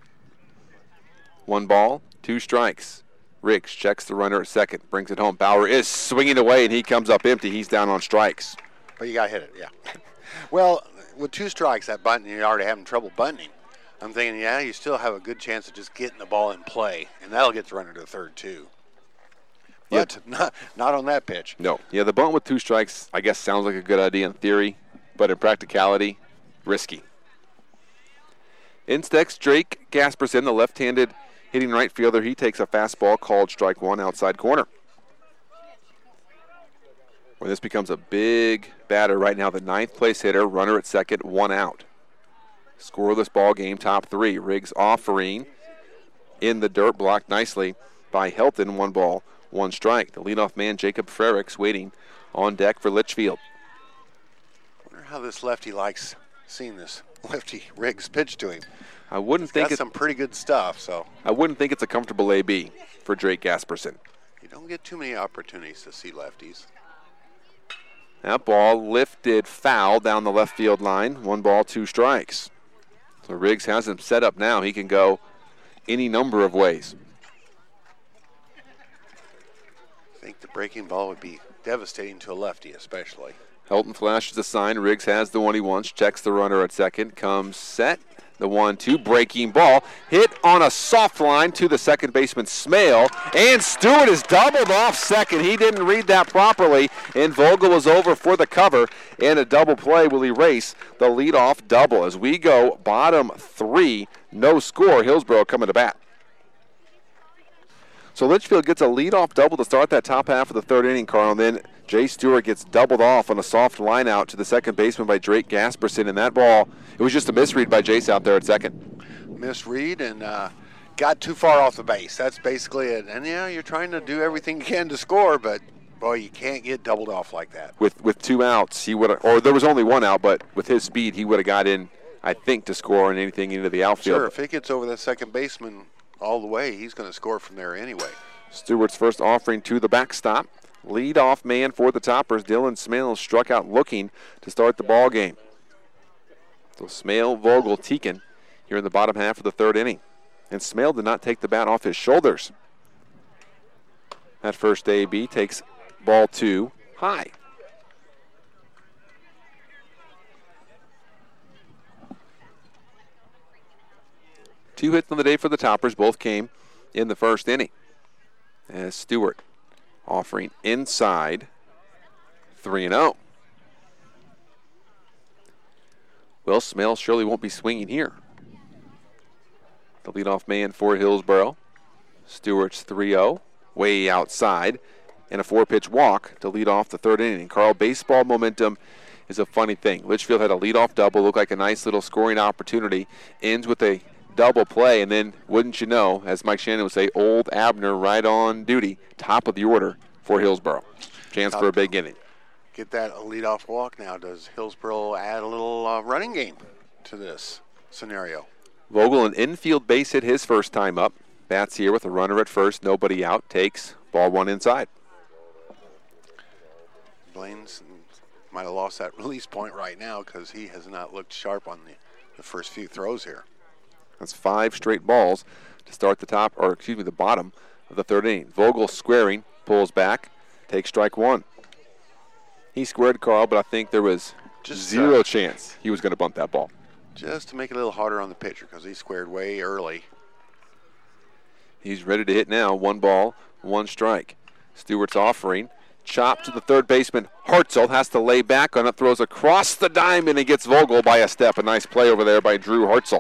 One ball, two strikes. Riggs checks the runner at second, brings it home. Bauer is swinging away, and he comes up empty. He's down on strikes. But you got to hit it, yeah. Well, with two strikes, that button, you're already having trouble bunting. I'm thinking, yeah, you still have a good chance of just getting the ball in play, and that'll get the runner to third, too. But Yep. not, not on that pitch. No. Yeah, the bunt with two strikes, I guess, sounds like a good idea in theory, but in practicality, risky. Instex Drake Gasperson, the left-handed hitting right fielder. He takes a fastball called strike one outside corner. Well, this becomes a big batter right now. The ninth place hitter, runner at second, one out. Scoreless ball game, top three. Riggs offering in the dirt, blocked nicely by Helton. One ball, one strike. The leadoff man, Jacob Frericks, waiting on deck for Litchfield. Wonder how this lefty likes seeing this lefty Riggs pitch to him. I wouldn't He's think got it, some pretty good stuff, so I wouldn't think it's a comfortable A B for Drake Gasperson. you don't get too many opportunities to see lefties. That ball lifted foul down the left field line. One ball, two strikes. So Riggs has him set up now. He can go any number of ways. I think the breaking ball would be devastating to a lefty, especially. Helton flashes the sign. Riggs has the one he wants. Checks the runner at second. Comes set. The one two. Breaking ball. Hit on a soft line to the second baseman, Smale. And Stewart is doubled off second. He didn't read that properly. And Vogel was over for the cover. And a double play will erase the leadoff double. As we go bottom three. No score. Hillsboro coming to bat. So Litchfield gets a leadoff double to start that top half of the third inning, Carl, and then Jay Stewart gets doubled off on a soft line out to the second baseman by Drake Gasperson, and that ball, it was just a misread by Jace out there at second. Misread and uh, got too far off the base. That's basically it. And, yeah, you're trying to do everything you can to score, but, boy, you can't get doubled off like that. With with two outs, he would or there was only one out, but with his speed, he would have got in, I think, to score on anything into the outfield. Sure, if it gets over the second baseman all the way, he's going to score from there anyway. Stewart's first offering to the backstop. Lead-off man for the Toppers, Dylan Smale, struck out looking to start the ball game. So Smale, Vogel, Teakin here in the bottom half of the third inning. And Smale did not take the bat off his shoulders. That first A B takes ball two, high. Two hits on the day for the Toppers, both came in the first inning. As Stewart offering inside, three and oh. Well, Smale surely won't be swinging here. The leadoff man for Hillsboro. Stewart's three oh, way outside, and a four-pitch walk to lead off the third inning. Carl, baseball momentum is a funny thing. Litchfield had a leadoff double, looked like a nice little scoring opportunity, ends with a double play, and then, wouldn't you know, as Mike Shannon would say, old Abner right on duty, top of the order for Hillsboro. Chance for a big inning. Get that leadoff walk now. Does Hillsboro add a little uh, running game to this scenario? Vogel, an infield base hit his first time up. Bats here with a runner at first, nobody out, takes ball one inside. Blaines might have lost that release point right now because he has not looked sharp on the, the first few throws here. That's five straight balls to start the top, or excuse me, the bottom of the third inning. Vogel squaring, pulls back, takes strike one. He squared Carl, but I think there was just zero uh, chance he was going to bunt that ball. Just to make it a little harder on the pitcher because he squared way early. He's ready to hit now. One ball, one strike. Stewart's offering. Chop to the third baseman. Hartzell has to lay back on it, throws across the diamond and gets Vogel by a step. A nice play over there by Drew Hartzell.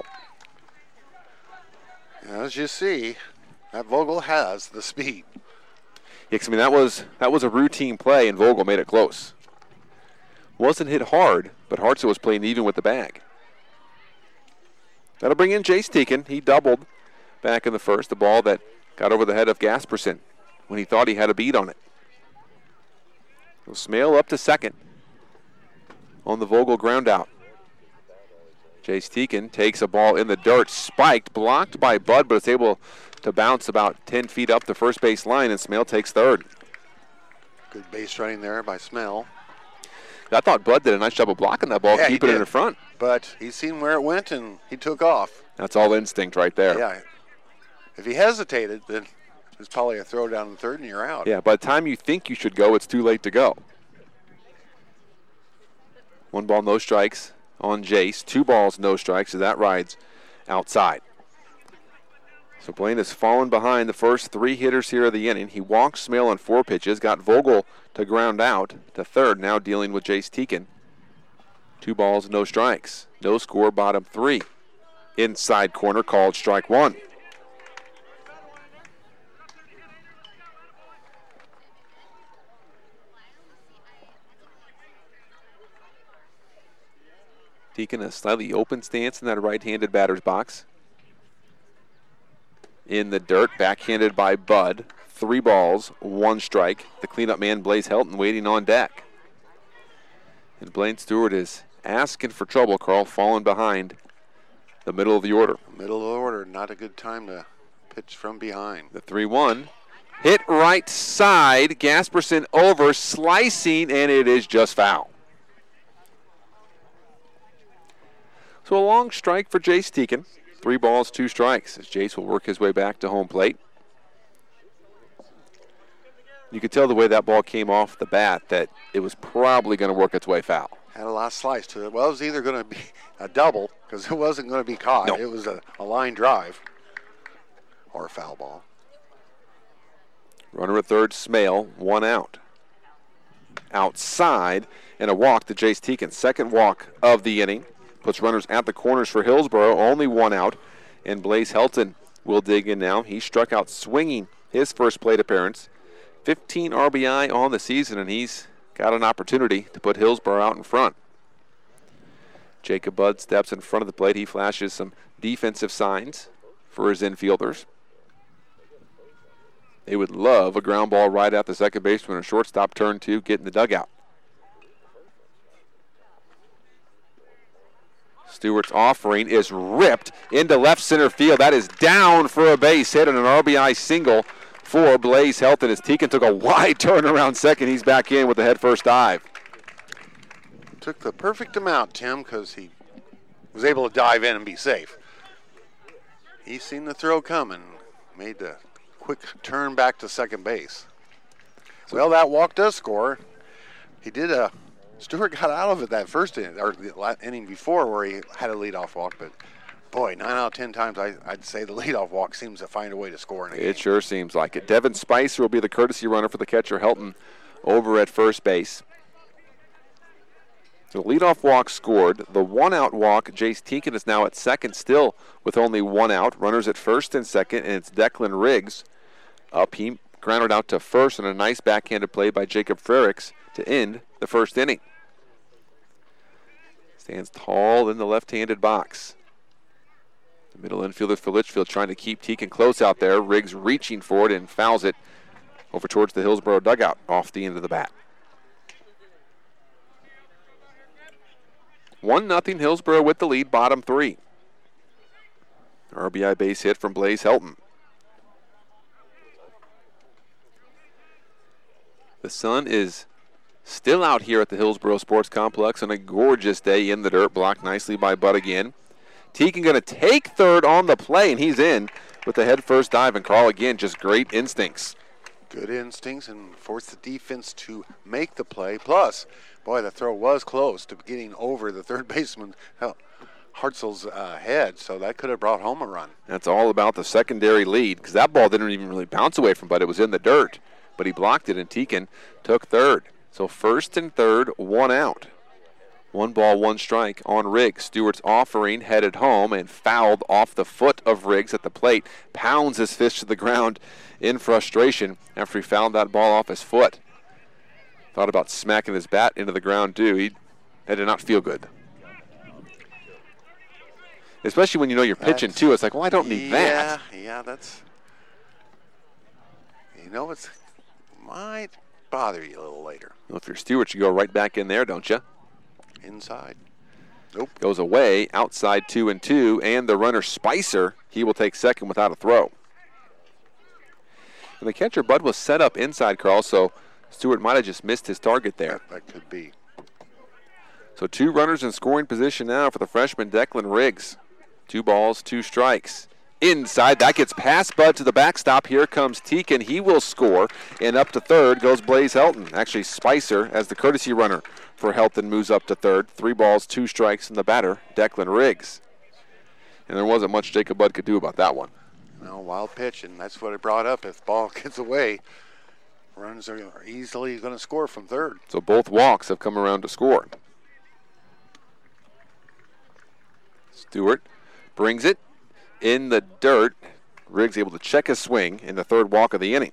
As you see, that Vogel has the speed. Yeah, I mean, that was, that was a routine play, and Vogel made it close. Wasn't hit hard, but Hartzell was playing even with the bag. That'll bring in Jace Teakin. He doubled back in the first, the ball that got over the head of Gasperson when he thought he had a beat on it. So Smale up to second on the Vogel ground out. Jace Teakin takes a ball in the dirt, spiked, blocked by Bud, but it's able to bounce about ten feet up the first base line, and Smale takes third. Good base running there by Smale. I thought Bud did a nice job of blocking that ball, yeah, keeping it in front. But he's seen where it went, and he took off. That's all instinct right there. Yeah. If he hesitated, then it's probably a throw down the third, and you're out. Yeah, by the time you think you should go, it's too late to go. One ball, no strikes on Jace. Two balls, no strikes, so that rides outside. So Blaine has fallen behind the first three hitters here of the inning. He walked Smale on four pitches, got Vogel to ground out to third, now dealing with Jace Teakin. Two balls, no strikes. No score, bottom three. Inside corner called strike one. Teakin a slightly open stance in that right-handed batter's box. In the dirt, backhanded by Bud. Three balls, one strike. The cleanup man, Blaze Helton, waiting on deck. And Blaine Stewart is asking for trouble, Carl, falling behind the middle of the order. Middle of the order, not a good time to pitch from behind. The three one. Hit right side, Gasperson over, slicing, and it is just foul. So a long strike for Jace Teakin. Three balls, two strikes, as Jace will work his way back to home plate. You could tell the way that ball came off the bat that it was probably going to work its way foul. Had a lot of slice to it. Well, it was either going to be a double, because it wasn't going to be caught. No. It was a, a line drive or a foul ball. Runner at third, Smale, one out. Outside, and a walk to Jace Teakin. Second walk of the inning. Puts runners at the corners for Hillsboro, only one out. And Blaze Helton will dig in now. He struck out swinging his first plate appearance. fifteen R B I on the season, and he's got an opportunity to put Hillsboro out in front. Jacob Budd steps in front of the plate. He flashes some defensive signs for his infielders. They would love a ground ball right at the second baseman, a shortstop turn two, get in the dugout. Stewart's offering is ripped into left center field. That is down for a base hit and an R B I single for Blaze Helton as Teakin took a wide turn around second. He's back in with the head first dive. Took the perfect amount, Tim, because he was able to dive in and be safe. He's seen the throw coming, made the quick turn back to second base. Well, that walk does score. He did a. Stewart got out of it that first inning, or the inning before, where he had a leadoff walk. But boy, nine out of ten times, I, I'd say the leadoff walk seems to find a way to score in a game. It sure seems like it. Devin Spicer will be the courtesy runner for the catcher Helton over at first base. The leadoff walk scored. The one-out walk, Jace Teakin is now at second, still with only one out. Runners at first and second, and it's Declan Riggs up. He grounded out to first, and a nice backhanded play by Jacob Frericks to end the first inning. Stands tall in the left-handed box. The middle infielder for Litchfield trying to keep Teakin close out there. Riggs reaching for it and fouls it over towards the Hillsboro dugout off the end of the bat. one nothing Hillsboro with the lead, bottom three. R B I base hit from Blaze Helton. The sun is still out here at the Hillsboro Sports Complex on a gorgeous day in the dirt, blocked nicely by Bud again. Teakin going to take third on the play, and he's in with the head first dive. And Carl, again, just great instincts. Good instincts and force the defense to make the play. Plus, boy, the throw was close to getting over the third baseman Hartzell's uh, head, so that could have brought home a run. That's all about the secondary lead, because that ball didn't even really bounce away from Bud. It was in the dirt, but he blocked it, and Teakin took third. So first and third, one out. One ball, one strike on Riggs. Stewart's offering, headed home, and fouled off the foot of Riggs at the plate. Pounds his fist to the ground in frustration after he fouled that ball off his foot. Thought about smacking his bat into the ground, too. He, that did not feel good. Especially when you know you're pitching, that's, too. It's like, well, I don't need yeah, that. Yeah, yeah, that's... You know, it's might bother you a little later. Well, if you're Stewart, you go right back in there, don't you? Inside. Nope. Goes away, outside two and two, and the runner Spicer, he will take second without a throw. And the catcher, Bud, was set up inside, Carl, so Stewart might have just missed his target there. That, that could be. So two runners in scoring position now for the freshman Declan Riggs. Two balls, two strikes. Inside, that gets past Bud to the backstop. Here comes Teakin. He will score, and up to third goes Blaze Helton. Actually, Spicer, as the courtesy runner for Helton, moves up to third. Three balls, two strikes, and the batter, Declan Riggs. And there wasn't much Jacob Bud could do about that one. No, wild pitch, and that's what it brought up. If the ball gets away, runs are easily going to score from third. So both walks have come around to score. Stewart brings it in the dirt. Riggs able to check his swing in the third walk of the inning.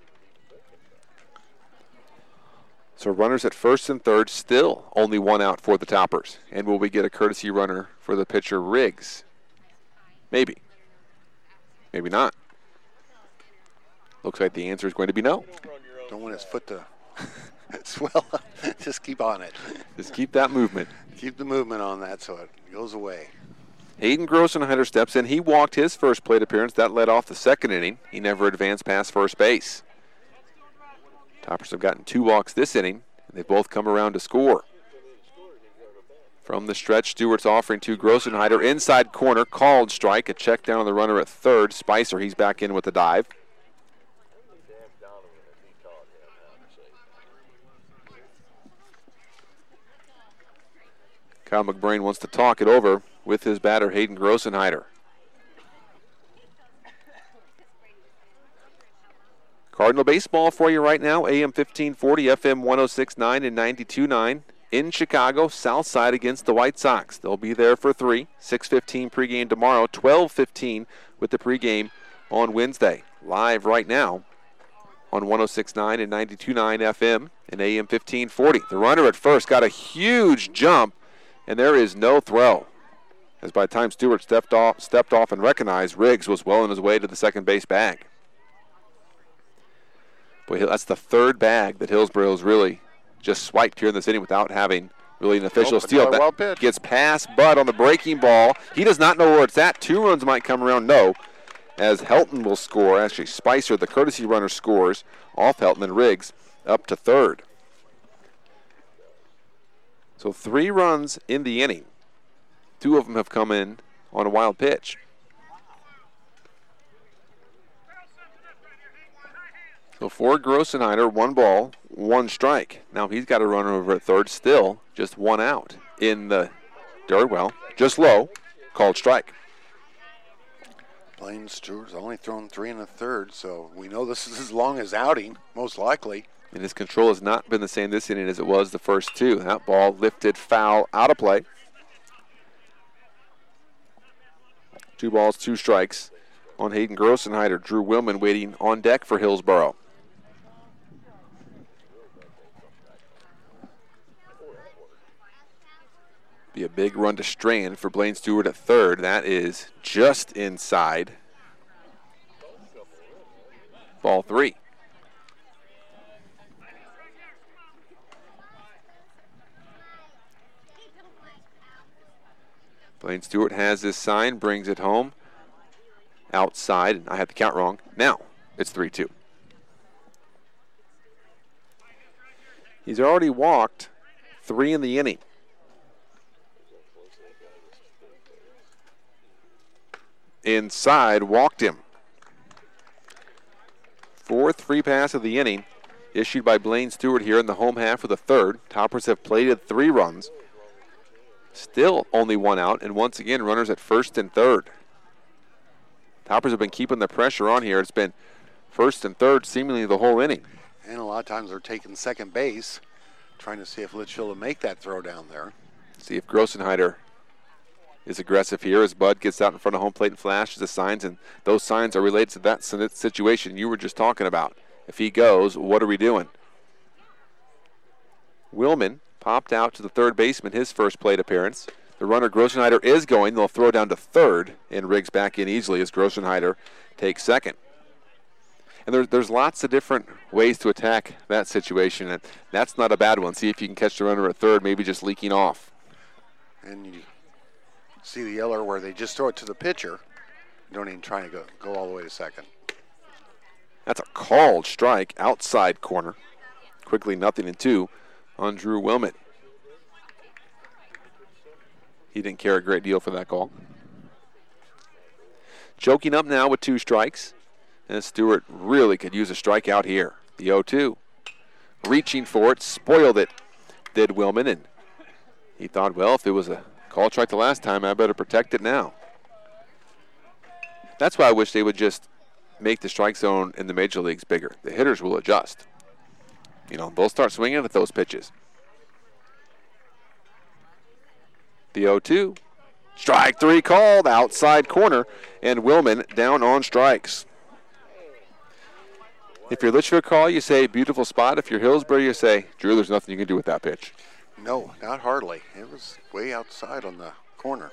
So runners at first and third, still only one out for the Toppers. And will we get a courtesy runner for the pitcher Riggs? Maybe. Maybe not. Looks like the answer is going to be no. Don't want his foot to swell up. Just keep on it. Just keep that movement. Keep the movement on that so it goes away. Hayden Grossenheider steps in. He walked his first plate appearance. That led off the second inning. He never advanced past first base. Toppers have gotten two walks this inning, and they've both come around to score. From the stretch, Stewart's offering to Grossenheider. Inside corner, called strike. A check down on the runner at third. Spicer, he's back in with the dive. Kyle McBrain wants to talk it over with his batter, Hayden Grossenheider. Cardinal baseball for you right now, A M fifteen forty, F M one oh six point nine and ninety-two point nine in Chicago, South Side against the White Sox. They'll be there for three, six fifteen pregame tomorrow, twelve fifteen with the pregame on Wednesday. Live right now on one oh six point nine and ninety-two point nine F M and A M fifteen forty. The runner at first got a huge jump, and there is no throw. As by the time Stewart stepped off, stepped off and recognized, Riggs was well on his way to the second base bag. Boy, that's the third bag that Hillsboro's really just swiped here in this inning without having really an official oh, steal. That gets past Bud on the breaking ball. He does not know where it's at. Two runs might come around. No, as Helton will score. Actually, Spicer, the courtesy runner, scores off Helton, and Riggs up to third. So three runs in the inning. Two of them have come in on a wild pitch. So for Grossenheider, one ball, one strike. Now he's got a runner over at third, still just one out in the dirt. Well, just low, called strike. Blaine Stewart's only thrown three and a third, so we know this is as long as outing, most likely. And his control has not been the same this inning as it was the first two. That ball lifted foul out of play. Two balls, two strikes on Hayden Grossenheider. Drew Willman waiting on deck for Hillsboro. Be a big run to Strand for Blaine Stewart at third. That is just inside. Ball three. Blaine Stewart has this sign, brings it home. Outside, I had the count wrong. Now it's three two. He's already walked three in the inning. Inside, walked him. Fourth free pass of the inning issued by Blaine Stewart here in the home half of the third. Toppers have plated three runs. Still only one out, and once again, runners at first and third. Toppers have been keeping the pressure on here. It's been first and third seemingly the whole inning. And a lot of times they're taking second base, trying to see if Litchfield will make that throw down there. See if Grossenheider is aggressive here as Bud gets out in front of home plate and flashes the signs, and those signs are related to that situation you were just talking about. If he goes, what are we doing? Willman popped out to the third baseman, his first plate appearance. The runner, Grossenheider, is going. They'll throw down to third, and Riggs back in easily as Grossenheider takes second. And there, there's lots of different ways to attack that situation, and that's not a bad one. See if you can catch the runner at third, maybe just leaking off. And you see the yeller where they just throw it to the pitcher. Don't even try to go, go all the way to second. That's a called strike, outside corner. Quickly nothing and two on Drew Willman. He didn't care a great deal for that call. Choking up now with two strikes. And Stewart really could use a strikeout here. The oh two. Reaching for it, spoiled it, did Willman. And he thought, well, if it was a call strike the last time, I better protect it now. That's why I wish they would just make the strike zone in the major leagues bigger. The hitters will adjust. You know, they'll start swinging at those pitches. The oh two. Strike three called, outside corner, and Willman down on strikes. If you're Litchfield call, you say beautiful spot. If you're Hillsboro, you say, Drew, there's nothing you can do with that pitch. No, not hardly. It was way outside on the corner.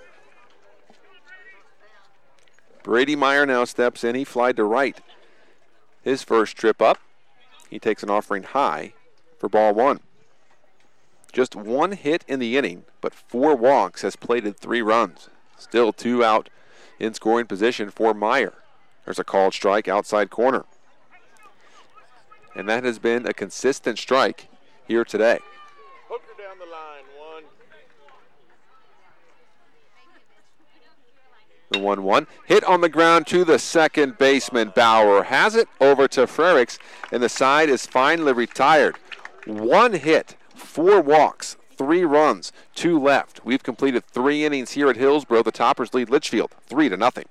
Brady Meyer now steps in. He flied to right. His first trip up. He takes an offering high for ball one. Just one hit in the inning, but four walks, has plated three runs. Still two out in scoring position for Meyer. There's a called strike, outside corner. And that has been a consistent strike here today. Hooker down the line, one. The one one. Hit on the ground to the second baseman. Bauer has it over to Frericks, and the side is finally retired. One hit, four walks, three runs, two left. We've completed three innings here at Hillsboro. The Toppers lead Litchfield three to nothing.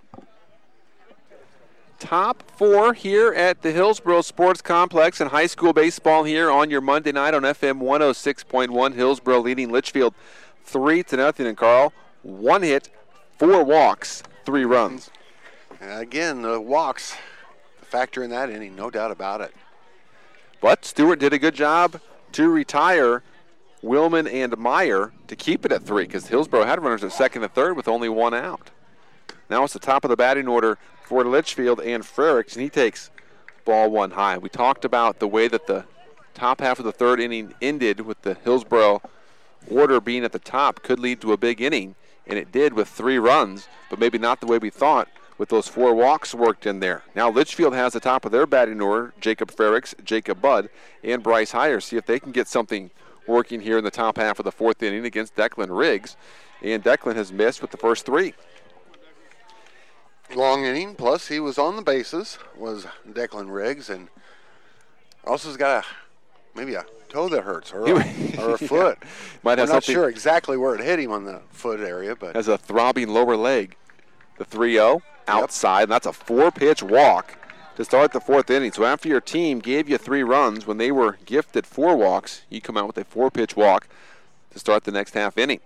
Top four here at the Hillsboro Sports Complex and high school baseball here on your Monday night on F M one oh six point one. Hillsboro leading Litchfield three to nothing. And Carl, one hit, four walks, three runs. Again, the walks, the factor in that inning, no doubt about it. But Stewart did a good job to retire Willman and Meyer to keep it at three because Hillsboro had runners at second and third with only one out. Now it's the top of the batting order for Litchfield and Frericks, and he takes ball one high. We talked about the way that the top half of the third inning ended with the Hillsboro order being at the top could lead to a big inning, and it did with three runs, but maybe not the way we thought with those four walks worked in there. Now Litchfield has the top of their batting order, Jacob Frericks, Jacob Budd, and Bryce Heyer. See if they can get something working here in the top half of the fourth inning against Declan Riggs, and Declan has missed with the first three. Long inning, plus he was on the bases, was Declan Riggs, and Also, got a maybe a toe that hurts or a, or a foot. Yeah. Might have I'm not something. sure exactly where it hit him on the foot area, but Has a throbbing lower leg. The three oh outside, and that's a four-pitch walk to start the fourth inning. So after your team gave you three runs when they were gifted four walks, you come out with a four-pitch walk to start the next half inning.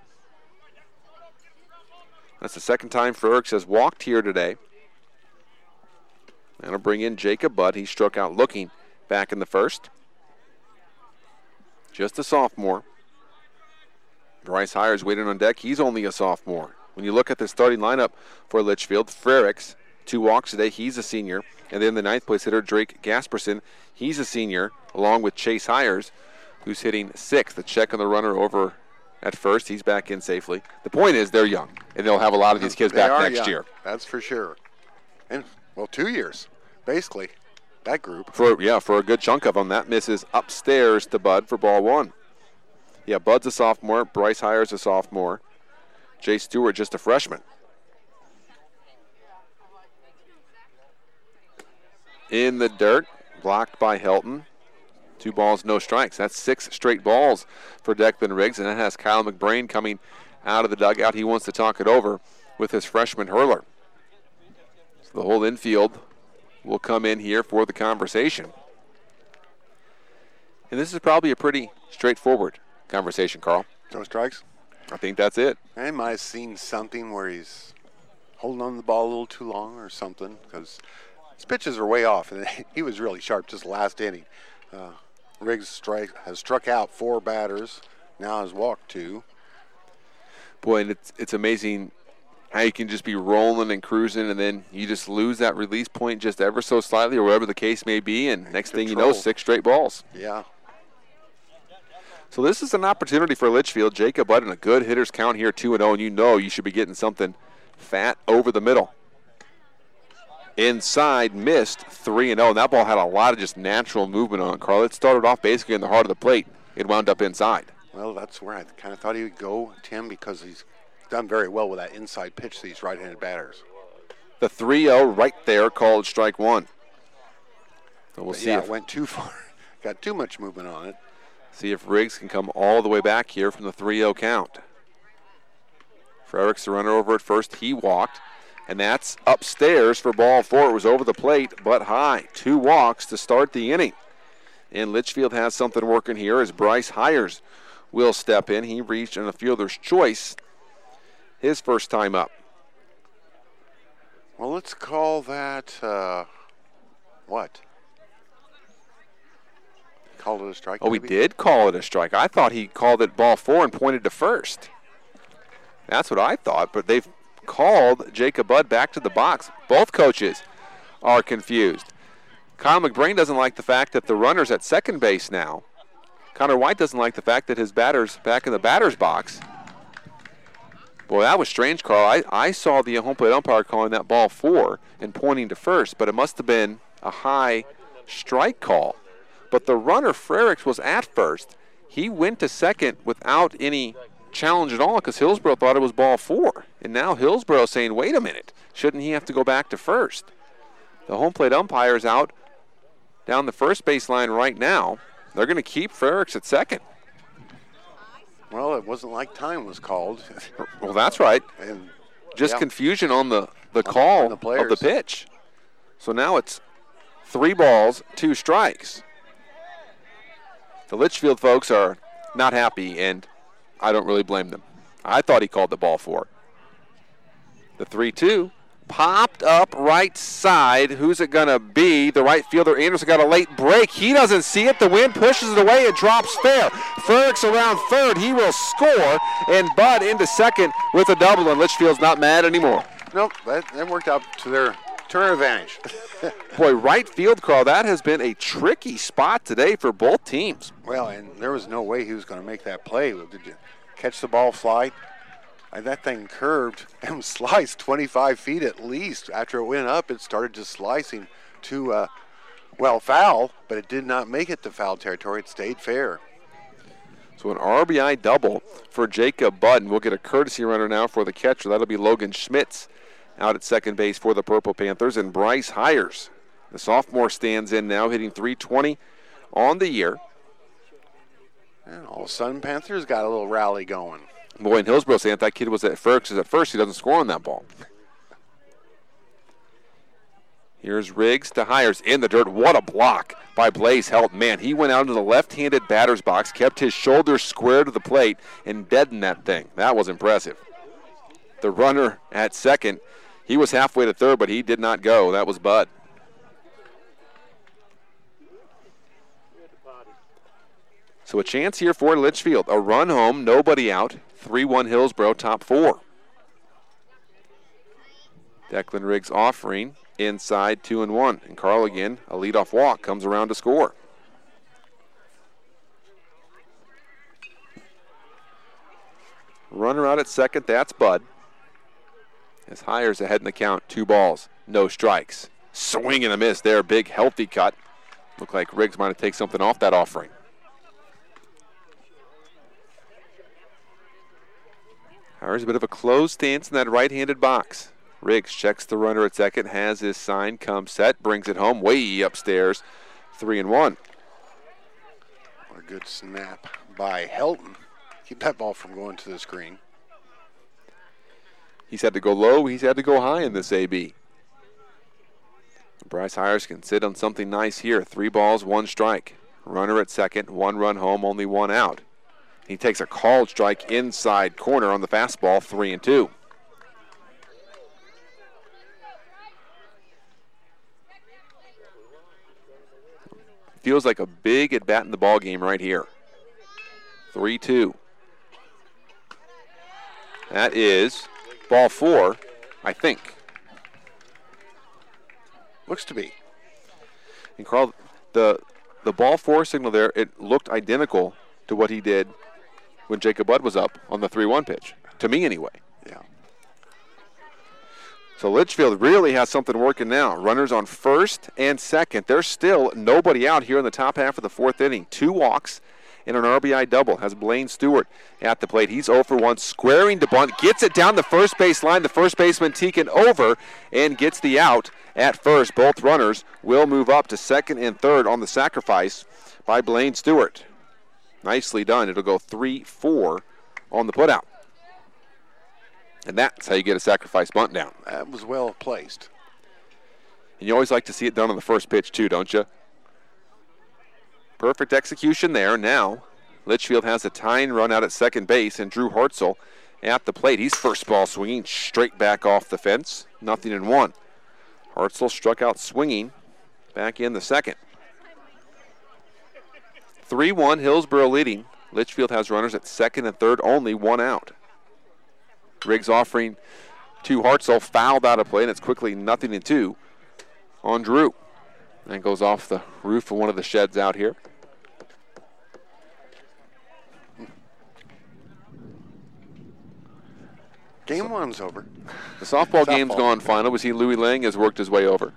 That's the second time Frericks has walked here today. That'll bring in Jacob Budd. He struck out looking back in the first. Just a sophomore. Bryce Hires waiting on deck. He's only a sophomore. When you look at the starting lineup for Litchfield, Frericks, two walks today. He's a senior. And then the ninth place hitter, Drake Gasperson, he's a senior, along with Chase Hires, who's hitting sixth. The check on the runner over at first. He's back in safely. The point is they're young, and they'll have a lot of these kids they back are next young. year. That's for sure. And, well, two years, basically, that group. For Yeah, for a good chunk of them. That misses upstairs to Bud for ball one. Yeah, Bud's a sophomore. Bryce Hires a sophomore. Jay Stewart just a freshman. In the dirt, blocked by Helton. Two balls, no strikes. That's six straight balls for Declan Riggs, and that has Kyle McBrain coming out of the dugout. He wants to talk it over with his freshman hurler. So the whole infield will come in here for the conversation. And this is probably a pretty straightforward conversation, Carl. No strikes? I think that's it. I might have seen something where he's holding on to the ball a little too long or something, because his pitches are way off, and he was really sharp just last inning. Uh, Riggs strike, has struck out four batters, now has walked two. Boy, and it's, it's amazing how you can just be rolling and cruising, and then you just lose that release point just ever so slightly or whatever the case may be, and next thing you know, six straight balls. Yeah. So this is an opportunity for Litchfield. Jacob Budd in a good hitter's count here, two and oh, and you know you should be getting something fat over the middle. Inside, missed, three and oh, and that ball had a lot of just natural movement on it, Carl. It started off basically in the heart of the plate. It wound up inside. Well, that's where I kind of thought he would go, Tim, because he's done very well with that inside pitch to these right-handed batters. The three oh right there called strike one. So we'll but see yeah, if it went too far. Got too much movement on it. See if Riggs can come all the way back here from the three oh count. Frericks, the runner over at first. He walked, and that's upstairs for ball four. It was over the plate, but high. Two walks to start the inning. And Litchfield has something working here as Bryce Hires will step in. He reached in a fielder's choice his first time up. Well, let's call that, uh, what? Called it a strike? Oh, maybe? he did call it a strike. I thought he called it ball four and pointed to first. That's what I thought, but they've called Jacob Budd back to the box. Both coaches are confused. Kyle McBrain doesn't like the fact that the runner's at second base now. Connor White doesn't like the fact that his batter's back in the batter's box. Boy, that was strange, Carl. I, I saw the home plate umpire calling that ball four and pointing to first, but it must have been a high strike call. But the runner, Frericks, was at first. He went to second without any challenge at all because Hillsborough thought it was ball four. And now Hillsborough saying, wait a minute, shouldn't he have to go back to first? The home plate umpire's out down the first baseline right now. They're going to keep Frericks at second. Well, it wasn't like time was called. Well, that's right. And Just yeah. confusion on the, the call on the of the pitch. So now it's three balls, two strikes. The Litchfield folks are not happy, and I don't really blame them. I thought he called the ball four. The three two popped up right side. Who's it going to be? The right fielder, Anderson, got a late break. He doesn't see it. The wind pushes it away. It drops fair. Frericks around third. He will score, and Budd into second with a double, and Litchfield's not mad anymore. Nope, that, that worked out to their turn advantage. Boy, right field, Carl, that has been a tricky spot today for both teams. Well, and there was no way he was going to make that play. Did you catch the ball fly? And that thing curved and sliced twenty-five feet at least. After it went up, it started just slicing to, uh, well, foul, but it did not make it to foul territory. It stayed fair. So an R B I double for Jacob Budd, and we'll get a courtesy runner now for the catcher. That'll be Logan Schmitz out at second base for the Purple Panthers, and Bryce Hires, the sophomore, stands in now, hitting three twenty on the year. And all of a sudden, Panthers got a little rally going. Boy, in Hillsborough saying that kid was at first, because at first he doesn't score on that ball. Here's Riggs to Hires in the dirt. What a block by Blaze Helt. Man, he went out into the left-handed batter's box, kept his shoulders square to the plate, and deadened that thing. That was impressive. The runner at second, he was halfway to third, but he did not go. That was Bud. So a chance here for Litchfield. A run home, nobody out. three one Hillsborough, top four. Declan Riggs offering inside two and one. And Carl again, a leadoff walk, comes around to score. Runner out at second, that's Bud. As Hires ahead in the count, two balls, no strikes. Swing and a miss there, big healthy cut. Looked like Riggs might have taken something off that offering. Hires a bit of a closed stance in that right-handed box. Riggs checks the runner at second, has his sign, comes set, brings it home way upstairs, three and one. What a good snap by Helton. Keep that ball from going to the screen. He's had to go low, he's had to go high in this A B. Bryce Hires can sit on something nice here. Three balls, one strike. Runner at second, one run home, only one out. He takes a called strike inside corner on the fastball, three and two. Feels like a big at bat in the ball game right here. three two. That is ball four, I think. Looks to be. And Carl, the the ball four signal there, it looked identical to what he did when Jacob Budd was up on the three one pitch. To me, anyway. Yeah. So Litchfield really has something working now. Runners on first and second. There's still nobody out here in the top half of the fourth inning. Two walks and an R B I double. Has Blaine Stewart at the plate. He's zero for one, squaring to bunt. Gets it down the first base line. The first baseman Teakin over and gets the out at first. Both runners will move up to second and third on the sacrifice by Blaine Stewart. Nicely done. It'll go three four on the putout. And that's how you get a sacrifice bunt down. That was well placed. And you always like to see it done on the first pitch too, don't you? Perfect execution there. Now, Litchfield has a tying run out at second base, and Drew Hartzell at the plate. He's first ball swinging straight back off the fence. Nothing in one. Hartzell struck out swinging back in the second. three one, Hillsborough leading. Litchfield has runners at second and third, only one out. Riggs offering to Hartzell, fouled out of play, and it's quickly nothing in two on Drew. And goes off the roof of one of the sheds out here. Game one's over. The softball, Softball. game's gone final. We see Louis Lang has worked his way over.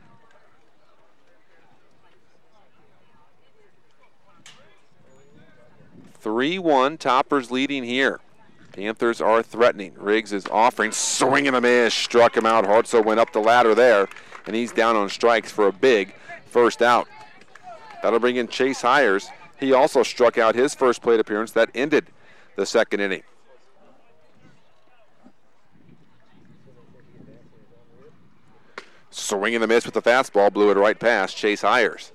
three one, Toppers leading here. Panthers are threatening. Riggs is offering, swing and a miss, struck him out. Hartzell went up the ladder there, and he's down on strikes for a big first out. That'll bring in Chase Hires. He also struck out his first plate appearance. That ended the second inning. Swing and a miss with the fastball, blew it right past Chase Hires.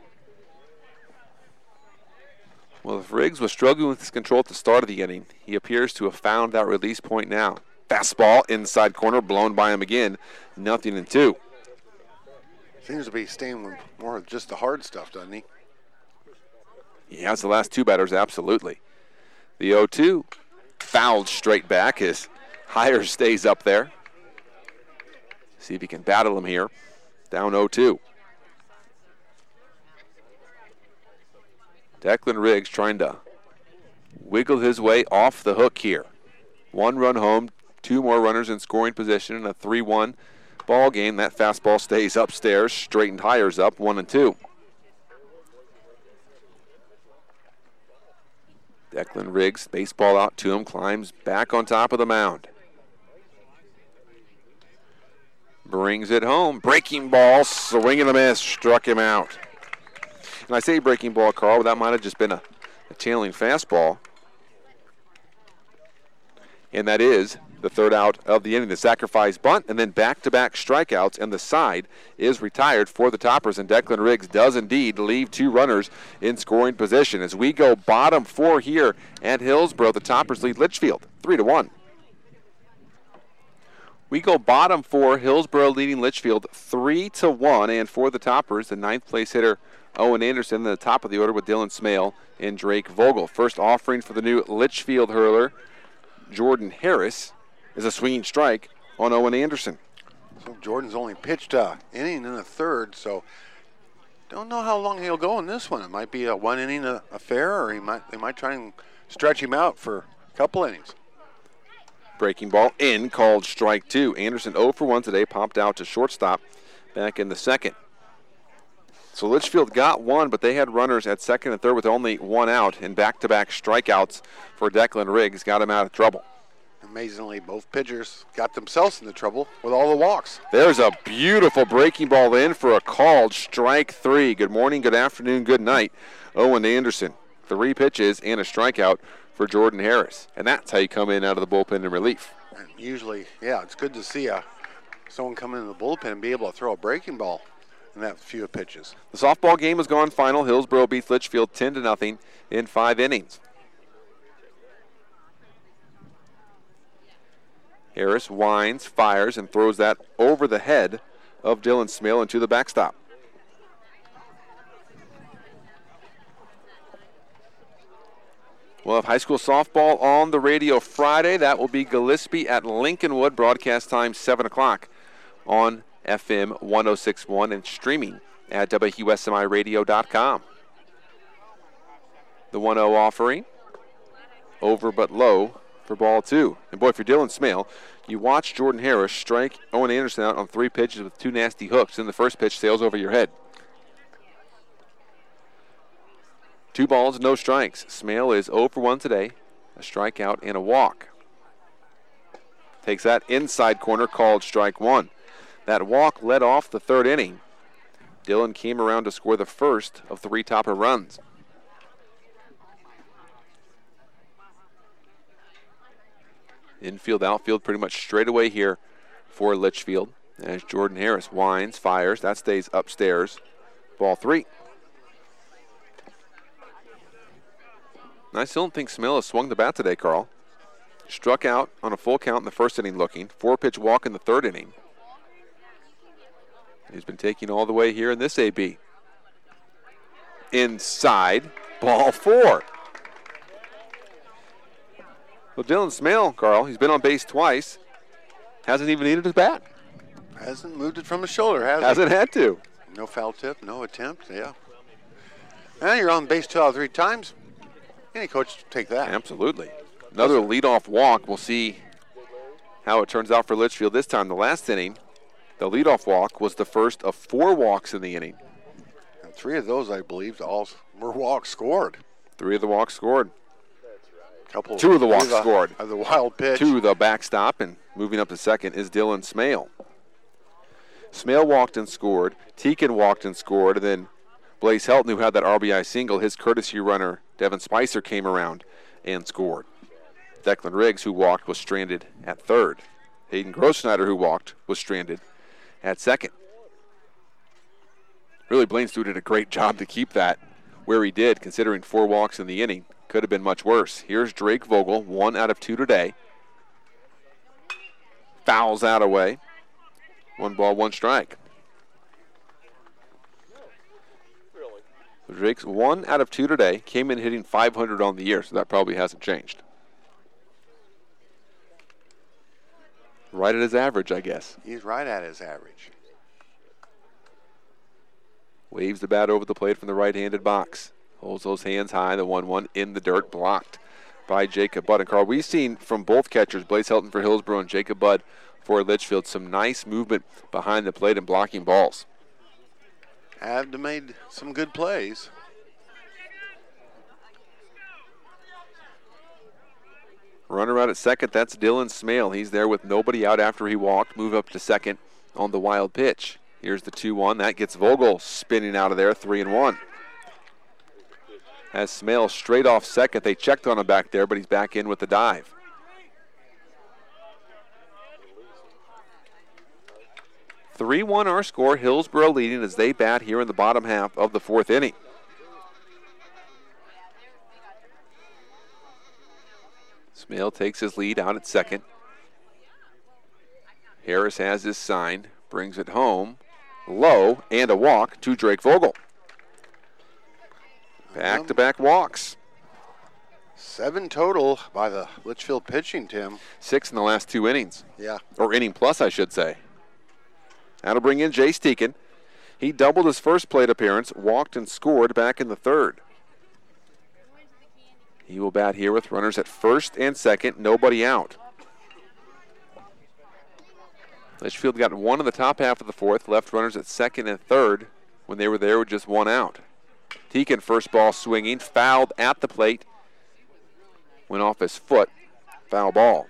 Well, if Riggs was struggling with his control at the start of the inning, he appears to have found that release point now. Fastball inside corner, blown by him again. Nothing in two. Seems to be staying with more of just the hard stuff, doesn't he? He has the last two batters, absolutely. The oh two fouled straight back as Hires stays up there. See if he can battle him here. Down oh two. Declan Riggs trying to wiggle his way off the hook here. One run home, two more runners in scoring position in a three one ball game. That fastball stays upstairs, straightened Hires up, one and two. Declan Riggs, baseball out to him, climbs back on top of the mound. Brings it home, breaking ball, swing and a miss, struck him out. And I say breaking ball, Carl, but that might have just been a, a tailing fastball. And that is the third out of the inning. The sacrifice bunt, and then back-to-back strikeouts, and the side is retired for the Toppers. And Declan Riggs does indeed leave two runners in scoring position. As we go bottom four here at Hillsboro, the Toppers lead Litchfield three to one. We go bottom four, Hillsboro leading Litchfield three to one, and for the Toppers, the ninth place hitter Owen Anderson, the top of the order with Dylan Smale and Drake Vogel. First offering for the new Litchfield hurler, Jordan Harris, is a swinging strike on Owen Anderson. So Jordan's only pitched a inning and a third, so don't know how long he'll go in this one. It might be a one inning affair, or he might they might try and stretch him out for a couple innings. Breaking ball in, called strike two. Anderson oh for one today, popped out to shortstop back in the second. So Litchfield got one, but they had runners at second and third with only one out, and back-to-back strikeouts for Declan Riggs got him out of trouble. Amazingly, both pitchers got themselves into trouble with all the walks. There's a beautiful breaking ball in for a called strike three. Good morning, good afternoon, good night, Owen Anderson. Three pitches and a strikeout for Jordan Harris. And that's how you come in out of the bullpen in relief. And usually, yeah, it's good to see uh, someone come in the bullpen and be able to throw a breaking ball in that few pitches. The softball game has gone final. Hillsboro beats Litchfield ten to nothing in five innings. Harris winds, fires, and throws that over the head of Dylan Smale into the backstop. We'll have high school softball on the radio Friday. That will be Gillespie at Lincolnwood. Broadcast time seven o'clock on F M one oh six point one and streaming at W S M I radio dot com. The one oh offering, over but low for ball two. And boy, for Dylan Smale, you watch Jordan Harris strike Owen Anderson out on three pitches with two nasty hooks. Then the first pitch sails over your head. Two balls, no strikes. Smale is oh for one today, a strikeout and a walk. Takes that inside corner, called strike one. That walk led off the third inning. Dylan came around to score the first of three Topper runs. Infield, outfield pretty much straight away here for Litchfield as Jordan Harris winds, fires. That stays upstairs. Ball three. I still don't think Smale has swung the bat today, Carl. Struck out on a full count in the first inning looking. Four-pitch walk in the third inning. He's been taking all the way here in this A B. Inside, ball four. Well, Dylan Smale, Carl, he's been on base twice. Hasn't even needed his bat. Hasn't moved it from his shoulder, has Hasn't he? had to. No foul tip, no attempt, yeah. And you're on base two out of three times. Any coach will take that. Absolutely. Another leadoff walk. We'll see how it turns out for Litchfield this time. The last inning, the leadoff walk was the first of four walks in the inning. And three of those, I believe, all were walks scored. Three of the walks scored. Couple, Two of the walks the, scored. Of the wild pitch. To the backstop, and moving up to second is Dylan Smale. Smale walked and scored. Teakin walked and scored. And then Blaze Helton, who had that R B I single, his courtesy runner, Devin Spicer, came around and scored. Declan Riggs, who walked, was stranded at third. Hayden Grossschneider, who walked, was stranded at second. Really, Blaine Stu did a great job to keep that where he did, considering four walks in the inning. Could have been much worse. Here's Drake Vogel, one out of two today. Fouls out away. One ball, one strike. Drake's one out of two today. Came in hitting five hundred on the year, so that probably hasn't changed. Right at his average, I guess. He's right at his average. Waves the bat over the plate from the right-handed box. Holds those hands high. The one one in the dirt, blocked by Jacob Budd. And Carl, we've seen from both catchers, Blaze Helton for Hillsboro and Jacob Budd for Litchfield, some nice movement behind the plate and blocking balls. Have made some good plays. Runner out at second, that's Dylan Smale. He's there with nobody out after he walked. Move up to second on the wild pitch. Here's the two one. That gets Vogel spinning out of there, three and one. As Smale straight off second. They checked on him back there, but he's back in with the dive. three one our score. Hillsboro leading as they bat here in the bottom half of the fourth inning. Smale takes his lead out at second. Harris has his sign, brings it home, low, and a walk to Drake Vogel. Back-to-back walks. Seven total by the Litchfield pitching, Tim. Six in the last two innings. Yeah. Or inning plus, I should say. That'll bring in Jace Teakin. He doubled his first plate appearance, walked and scored back in the third. He will bat here with runners at first and second, nobody out. Litchfield got one in the top half of the fourth, left runners at second and third when they were there with just one out. Teakin, first ball swinging, fouled at the plate, went off his foot, foul ball.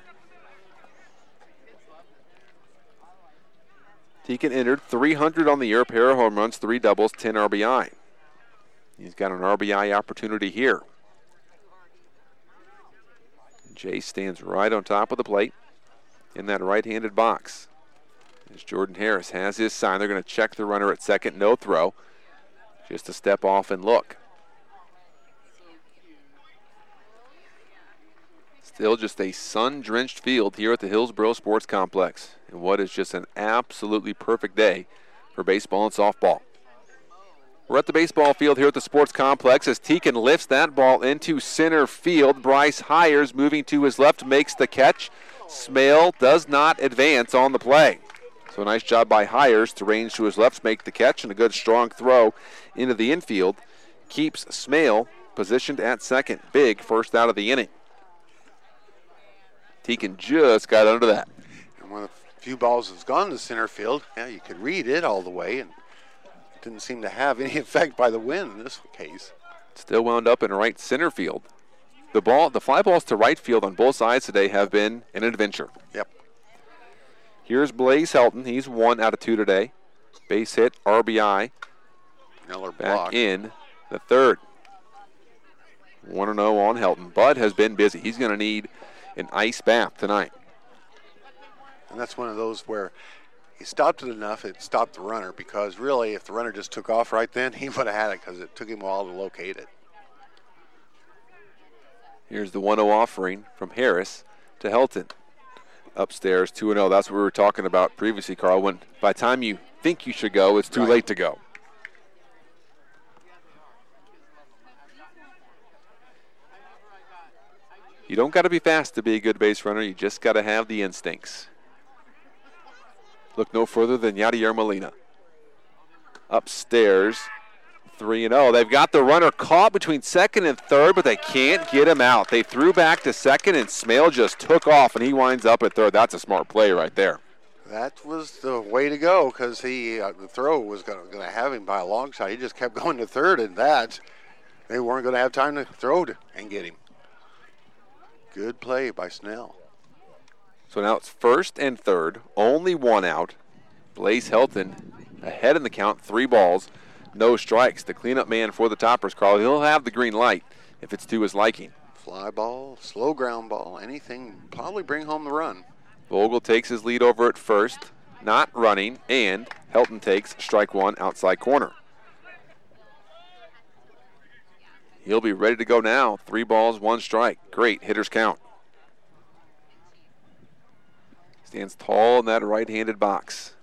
Teakin entered three hundred on the year, pair of home runs, three doubles, ten R B I. He's got an R B I opportunity here. Jay stands right on top of the plate in that right-handed box. As Jordan Harris has his sign, they're going to check the runner at second, no throw. Just to step off and look. Still just a sun-drenched field here at the Hillsboro Sports Complex. And what is just an absolutely perfect day for baseball and softball. We're at the baseball field here at the Sports Complex as Teakin lifts that ball into center field. Bryce Hires moving to his left makes the catch. Smale does not advance on the play. So a nice job by Hires to range to his left, make the catch, and a good strong throw into the infield. Keeps Smale positioned at second. Big first out of the inning. Teakin just got under that. And one of the few balls that's gone to center field, yeah, you could read it all the way, and it didn't seem to have any effect by the wind in this case. Still wound up in right center field. The ball, the fly balls to right field on both sides today have been an adventure. Yep. Here's Blaze Helton. He's one out of two today. Base hit, R B I. Miller Back block. in the third. one and oh on Helton. Bud has been busy. He's going to need an ice bath tonight. And that's one of those where he stopped it enough, it stopped the runner, because really if the runner just took off right then, he would have had it because it took him a while to locate it. Here's the one oh offering from Harris to Helton. Upstairs, two and oh. That's what we were talking about previously, Carl. When by the time you think you should go, it's too Right. late to go. You don't got to be fast to be a good base runner. You just got to have the instincts. Look no further than Yadier Molina. Upstairs, three and oh. They've got the runner caught between second and third, but they can't get him out. They threw back to second, and Smale just took off, and he winds up at third. That's a smart play right there. That was the way to go, because he uh, the throw was going to have him by a long shot. He just kept going to third, and that they weren't going to have time to throw to, and get him. Good play by Snell. So now it's first and third, only one out. Blaze Helton ahead in the count, three balls, no strikes. The cleanup man for the Toppers, Carl, he'll have the green light if it's to his liking. Fly ball, slow ground ball, anything, probably bring home the run. Vogel takes his lead over at first, not running, and Helton takes strike one outside corner. He'll be ready to go now. Three balls, one strike. Great hitter's count. Stands tall in that right-handed box.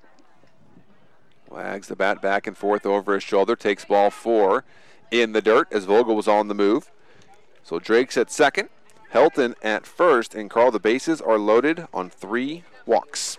Wags the bat back and forth over his shoulder. Takes ball four in the dirt as Vogel was on the move. So Drake's at second, Helton at first, and Carl, the bases are loaded on three walks.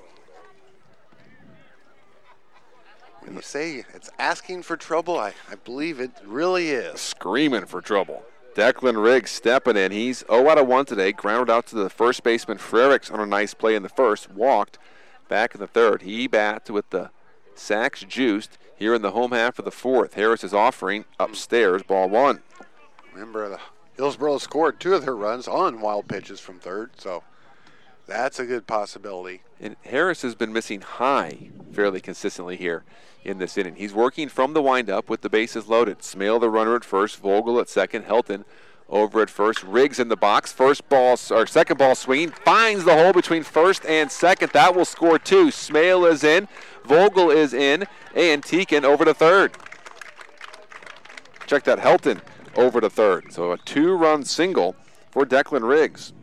When you say it's asking for trouble, I, I believe it really is. Screaming for trouble. Declan Riggs stepping in. He's oh out of one today. Grounded out to the first baseman, Frericks, on a nice play in the first. Walked back in the third. He bats with the sacks juiced here in the home half of the fourth. Harris is offering upstairs, ball one. Remember, the Hillsboro scored two of their runs on wild pitches from third, so That's a good possibility. And Harris has been missing high fairly consistently here in this inning. He's working from the windup with the bases loaded. Smale the runner at first, Vogel at second, Helton over at first, Riggs in the box. First ball, or second ball swinging, finds the hole between first and second. That will score two. Smale is in, Vogel is in, and Teakin over to third. Check that, Helton over to third. So a two-run single for Declan Riggs.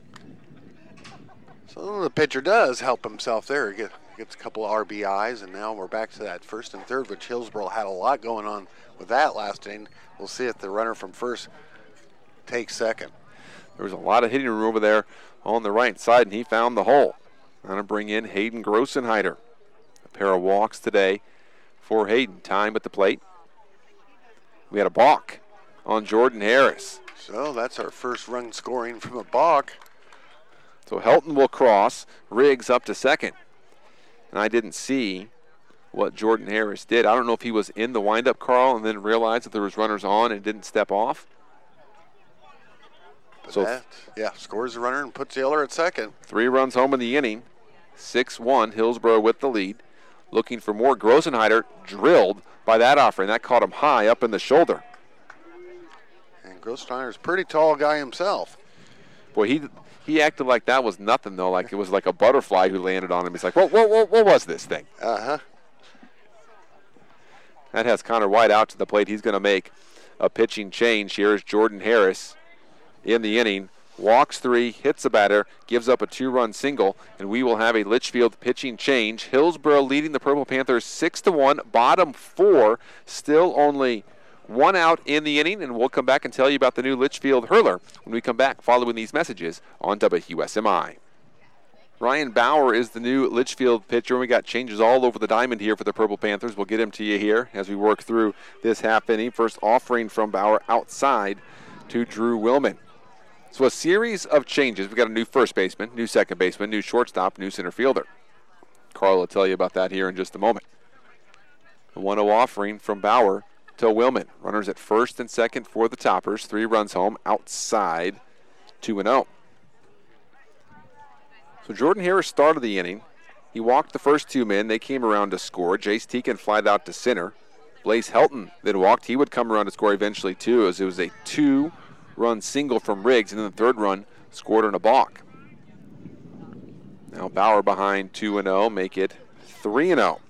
So the pitcher does help himself there. He gets, gets a couple of R B Is, and now we're back to that first and third, which Hillsboro had a lot going on with that last inning. We'll see if the runner from first takes second. There was a lot of hitting room over there on the right side, and he found the hole. Going to bring in Hayden Grossenheider. A pair of walks today for Hayden. Time at the plate. We had a balk on Jordan Harris. So that's our first run scoring from a balk. So Helton will cross, Riggs up to second. And I didn't see what Jordan Harris did. I don't know if he was in the windup, Carl, and then realized that there was runners on and didn't step off. But So that, yeah, scores the runner and puts the other at second. Three runs home in the inning. six one, Hillsboro with the lead. Looking for more. Grossenheider drilled by that offering. That caught him high up in the shoulder. And Grossenheider's a pretty tall guy himself. Boy, he he acted like that was nothing, though, like it was like a butterfly who landed on him. He's like, what, what, what, what was this thing? Uh-huh. That has Connor White out to the plate. He's going to make a pitching change. Here's Jordan Harris in the inning. Walks three, hits a batter, gives up a two-run single, and we will have a Litchfield pitching change. Hillsboro leading the Purple Panthers six to one, bottom four, still only one out in the inning, and we'll come back and tell you about the new Litchfield hurler when we come back following these messages on W S M I. Ryan Bauer is the new Litchfield pitcher, and we got changes all over the diamond here for the Purple Panthers. We'll get him to you here as we work through this half inning. First offering from Bauer outside to Drew Willman. So a series of changes. We've got a new first baseman, new second baseman, new shortstop, new center fielder. Carl will tell you about that here in just a moment. The one oh offering from Bauer to Willman. Runners at first and second for the Toppers. Three runs home, outside two and oh. So Jordan Harris started the inning. He walked the first two men. They came around to score. Jace Teakin flied out to center. Blaze Helton then walked. He would come around to score eventually too, as it was a two-run single from Riggs, and then the third run scored on a balk. Now Bauer behind two and oh, make it three and oh.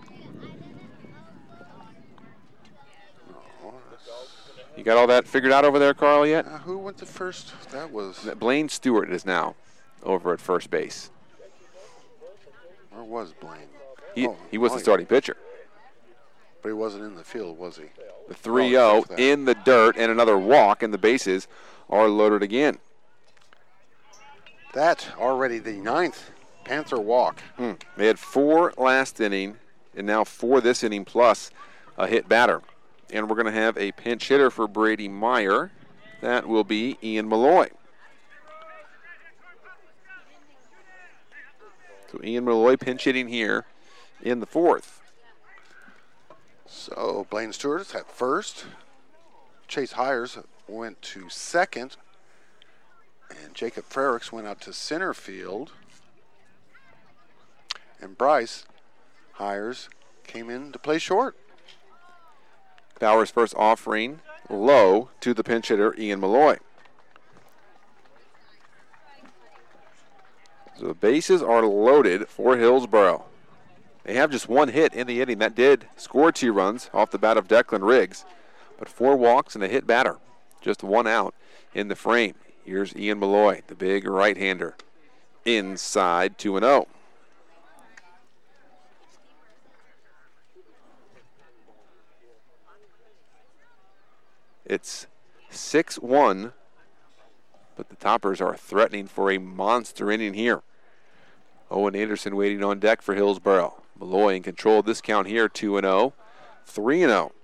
You got all that figured out over there, Carl, yet? Uh, who went to first? That was... Blaine Stewart is now over at first base. Where was Blaine? He, oh, he was oh, the starting pitcher. But he wasn't in the field, was he? The three oh oh in the dirt, and another walk, and the bases are loaded again. That already the ninth Panther walk. Hmm. They had four last inning, and now four this inning, plus a hit batter. And we're going to have a pinch hitter for Brady Meyer. That will be Ian Malloy. So Ian Malloy pinch hitting here in the fourth. So Blaine Stewart at first. Chase Hires went to second. And Jacob Frericks went out to center field. And Bryce Hires came in to play short. Bauer's first offering low to the pinch hitter, Ian Malloy. So the bases are loaded for Hillsboro. They have just one hit in the inning. That did score two runs off the bat of Declan Riggs, but four walks and a hit batter. Just one out in the frame. Here's Ian Malloy, the big right-hander. Inside two and oh. It's six one, but the Toppers are threatening for a monster inning here. Owen Anderson waiting on deck for Hillsboro. Malloy in control of this count here, two and oh, three and oh.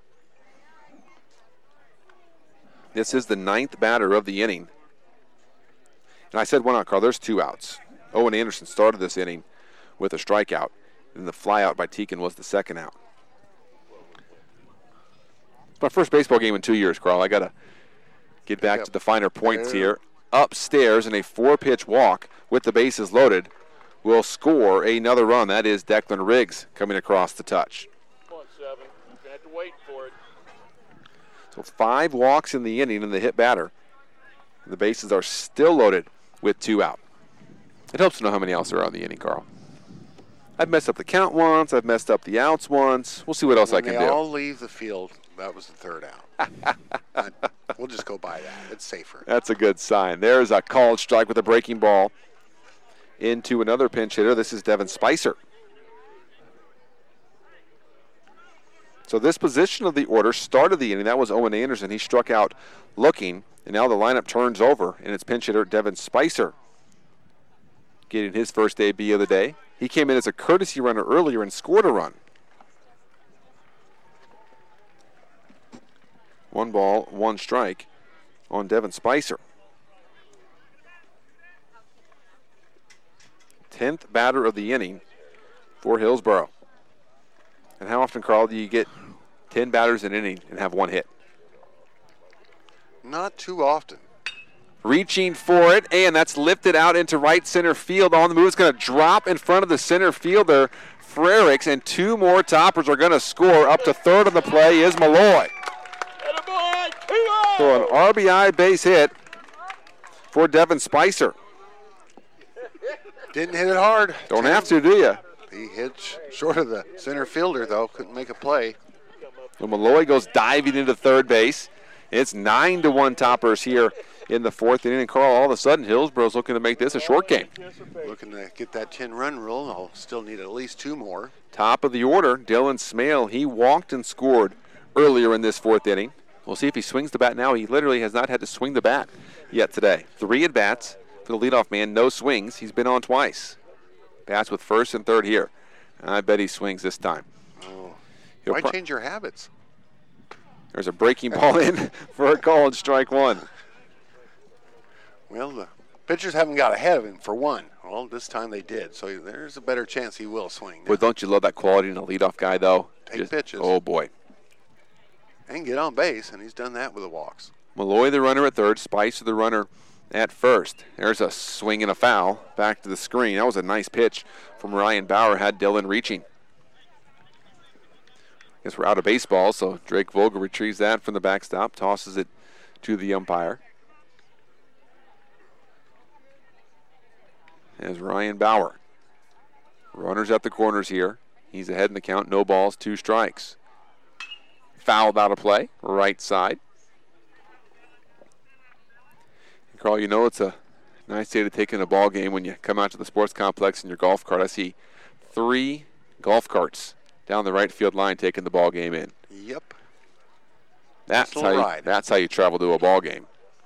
This is the ninth batter of the inning. And I said one out, Carl. There's two outs. Owen Anderson started this inning with a strikeout, and the flyout by Teakin was the second out. It's my first baseball game in two years, Carl. I got to get back Yep. to the finer points there, here. upstairs in a four-pitch walk with the bases loaded will score another run. That is Declan Riggs coming across the touch. Come on, seven. You're going to have to wait for it. So five walks in the inning and the hit batter. The bases are still loaded with two out. It helps to know how many outs there are on the inning, Carl. I've messed up the count once. I've messed up the outs once. We'll see what else when I can they do. They all leave the field. That was the third out. We'll just go by that. It's safer. That's a good sign. There's a called strike with a breaking ball into another pinch hitter. This is Devin Spicer. So this position of the order started the inning. That was Owen Anderson. He struck out looking, and now the lineup turns over, and it's pinch hitter Devin Spicer getting his first debut of the day. He came in as a courtesy runner earlier and scored a run. One ball, one strike on Devin Spicer. Tenth batter of the inning for Hillsboro. And how often, Carl, do you get ten batters in an inning and have one hit? Not too often. Reaching for it, and that's lifted out into right center field. On the move, it's going to drop in front of the center fielder, Frericks, and two more toppers are going to score. Up to third on the play is Malloy. So an R B I base hit for Devin Spicer. Didn't hit it hard. Don't have to, do you? He hit short of the center fielder, though. Couldn't make a play. So Malloy goes diving into third base. It's nine to one toppers here in the fourth inning. And Carl, all of a sudden, Hillsboro's looking to make this a short game. Looking to get that ten-run rule. I'll still need at least two more. Top of the order, Dylan Smale. He walked and scored earlier in this fourth inning. We'll see if he swings the bat now. He literally has not had to swing the bat yet today. Three at-bats for the leadoff man. No swings. He's been on twice. Bats with first and third here. I bet he swings this time. Oh. He'll Why pro- change your habits? There's a breaking ball in for a call and strike one. Well, the pitchers haven't got ahead of him for one. Well, this time they did, so there's a better chance he will swing. But don't you love that quality in a leadoff guy, though? Take Just, pitches. Oh, boy. And get on base, and he's done that with the walks. Malloy the runner at third, Spicer the runner at first. There's a swing and a foul back to the screen. That was a nice pitch from Ryan Bauer, had Dylan reaching. Guess we're out of baseball, so Drake Vogel retrieves that from the backstop, tosses it to the umpire. As Ryan Bauer. Runners at the corners here. He's ahead in the count, no balls, two strikes. Fouled out of play, right side. And Carl, you know it's a nice day to take in a ball game when you come out to the sports complex in your golf cart. I see three golf carts down the right field line taking the ball game in. Yep. That's Nice how little you, ride. that's how you travel to a ball game.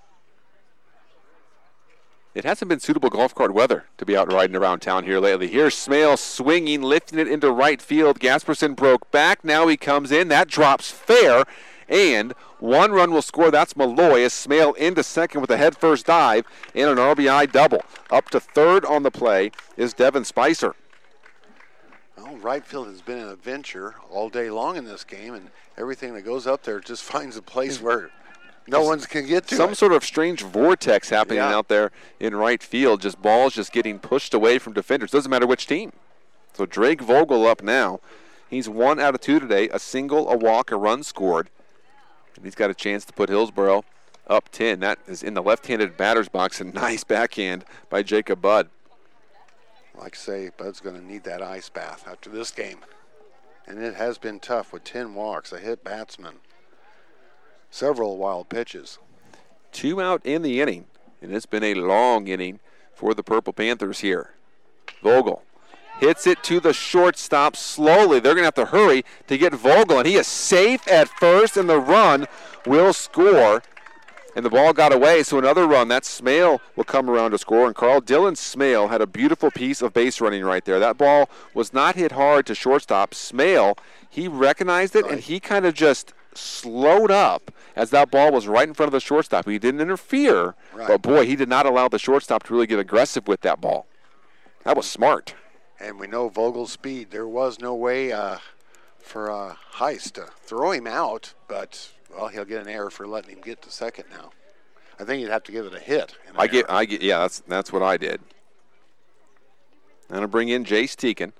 It hasn't been suitable golf cart weather to be out riding around town here lately. Here's Smale swinging, lifting it into right field. Gasperson broke back. Now he comes in. That drops fair. And one run will score. That's Malloy as Smale into second with a head-first dive and an R B I double. Up to third on the play is Devin Spicer. Well, right field has been an adventure all day long in this game, and everything that goes up there just finds a place where no one can get to Some it. sort of strange vortex happening Yeah. out there in right field. Just balls just getting pushed away from defenders. Doesn't matter which team. So Drake Vogel up now. He's one out of two today. A single, a walk, a run scored. And he's got a chance to put Hillsboro up ten. That is in the left-handed batter's box. A nice backhand by Jacob Budd. Like I say, Bud's going to need that ice bath after this game. And it has been tough with ten walks, a hit batsman, several wild pitches. Two out in the inning, and it's been a long inning for the Purple Panthers here. Vogel hits it to the shortstop slowly. They're going to have to hurry to get Vogel, and he is safe at first, and the run will score. And the ball got away, so another run. That Smale will come around to score. And Carl, Dylan Smale had a beautiful piece of base running right there. That ball was not hit hard to shortstop. Smale, he recognized it, Right. and he kind of just slowed up as that ball was right in front of the shortstop. He didn't interfere, Right. but, boy, he did not allow the shortstop to really get aggressive with that ball. That was smart. And we know Vogel's speed. There was no way uh, for uh, Heist to throw him out, but, well, he'll get an error for letting him get to second now. I think you'd have to give it a hit. I get, I get, yeah, that's that's what I did. I'm going to bring in Jace Teakin.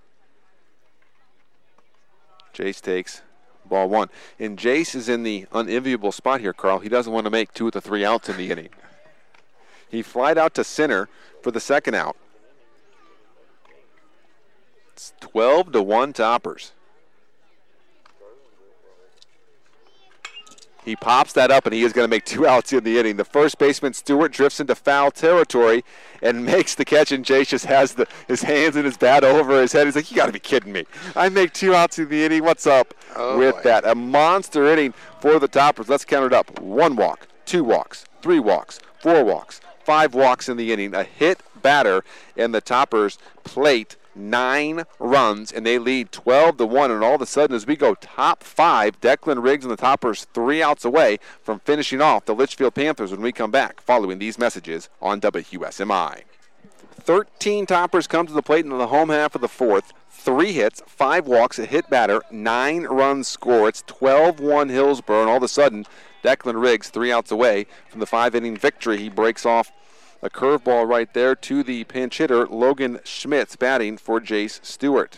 Jace takes ball one. And Jace is in the unenviable spot here, Carl. He doesn't want to make two of the three outs in the inning. He flied out to center for the second out. It's twelve to one Toppers. He pops that up, and he is going to make two outs in the inning. The first baseman, Stewart, drifts into foul territory and makes the catch, and Jace just has the, his hands and his bat over his head. He's like, you got to be kidding me. I make two outs in the inning. What's up oh with boy. that? A monster inning for the Toppers. Let's count it up. One walk, two walks, three walks, four walks, five walks in the inning. A hit batter, and the Toppers plate nine runs, and they lead twelve to one. And all of a sudden, as we go top five, Declan Riggs and the Toppers three outs away from finishing off the Litchfield Panthers when we come back following these messages on W S M I. thirteen Toppers come to the plate in the home half of the fourth. Three hits, five walks, a hit batter, nine runs score. It's twelve one Hillsborough, and all of a sudden, Declan Riggs three outs away from the five-inning victory. He breaks off a curveball right there to the pinch hitter, Logan Schmitz, batting for Jace Stewart.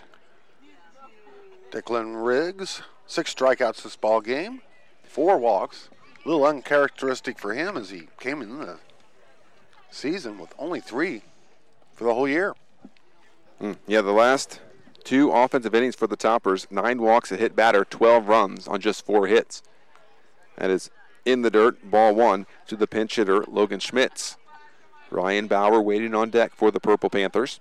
Declan Riggs, six strikeouts this ball game, four walks. A little uncharacteristic for him as he came in the season with only three for the whole year. Mm, yeah, the last two offensive innings for the Toppers, nine walks, a hit batter, twelve runs on just four hits. That is in the dirt, ball one to the pinch hitter, Logan Schmitz. Ryan Bauer waiting on deck for the Purple Panthers.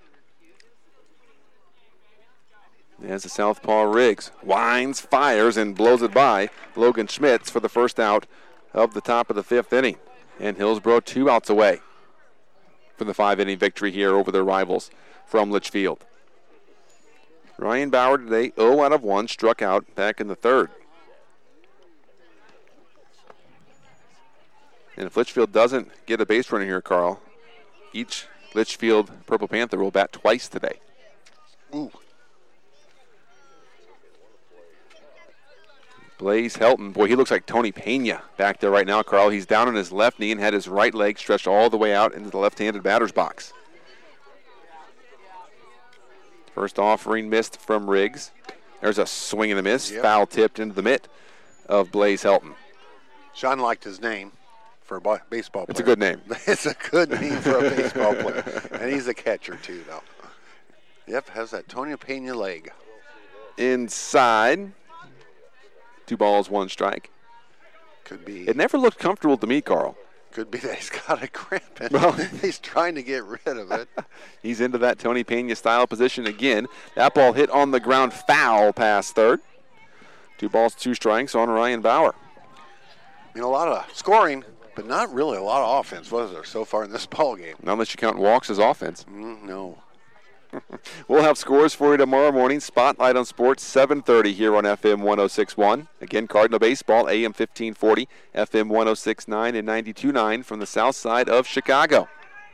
As the southpaw Riggs winds, fires, and blows it by Logan Schmitz for the first out of the top of the fifth inning. And Hillsborough two outs away from the five-inning victory here over their rivals from Litchfield. Ryan Bauer today oh out of one, struck out back in the third. And if Litchfield doesn't get a base runner here, Carl, each Litchfield Purple Panther will bat twice today. Ooh. Blaze Helton, boy, he looks like Tony Pena back there right now, Carl. He's down on his left knee and had his right leg stretched all the way out into the left-handed batter's box. First offering missed from Riggs. There's a swing and a miss, Yep. foul tipped into the mitt of Blaze Helton. Sean liked his name for a bo- baseball player. It's a good name. It's a good name for a baseball player. And he's a catcher, too, though. Yep, has that Tony Pena leg. Inside. Two balls, one strike. Could be. It never looked comfortable to me, Carl. Could be that he's got a cramp in Well- it. He's trying to get rid of it. He's into that Tony Pena style position again. That ball hit on the ground, foul past third. Two balls, two strikes on Ryan Bauer. I mean, a lot of scoring, but not really a lot of offense, was there, so far in this ball game? Not unless you count walks as offense. Mm, no. We'll have scores for you tomorrow morning. Spotlight on Sports, seven thirty here on F M one oh six point one. Again, Cardinal Baseball, A M fifteen forty, F M one oh six point nine and ninety-two point nine from the south side of Chicago.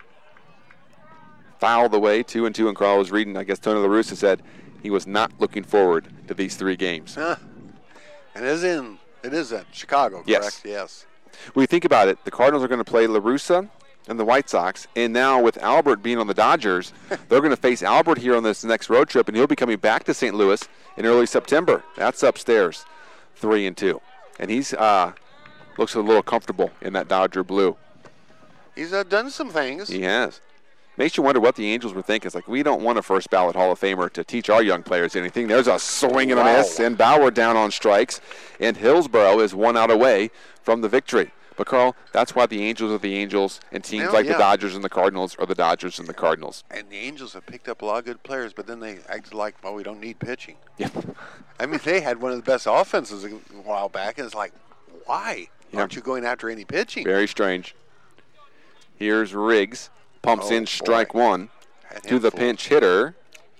Fouled away, two and two, and Carl was reading, I guess Tony La Russa said he was not looking forward to these three games. Huh. And it is in, it is at Chicago, correct? Yes. Yes. When you think about it, the Cardinals are going to play La Russa and the White Sox, and now with Albert being on the Dodgers, they're going to face Albert here on this next road trip, and he'll be coming back to Saint Louis in early September. That's upstairs, three and two, and he's uh, looks a little comfortable in that Dodger blue. He's uh, done some things. He has. Makes you wonder what the Angels were thinking. It's like, we don't want a first ballot Hall of Famer to teach our young players anything. There's a swing and a Wow. miss, and Bauer down on strikes, and Hillsborough is one out away from the victory. But, Carl, that's why the Angels are the Angels, and teams Well, like yeah. the Dodgers and the Cardinals are the Dodgers and the Cardinals. And the Angels have picked up a lot of good players, but then they acted like, well, we don't need pitching. Yeah. I mean, they had one of the best offenses a while back, and it's like, why Yeah. aren't you going after any pitching? Very strange. Here's Riggs. Pumps Oh, in strike boy. one Had to him the fooled. pinch hitter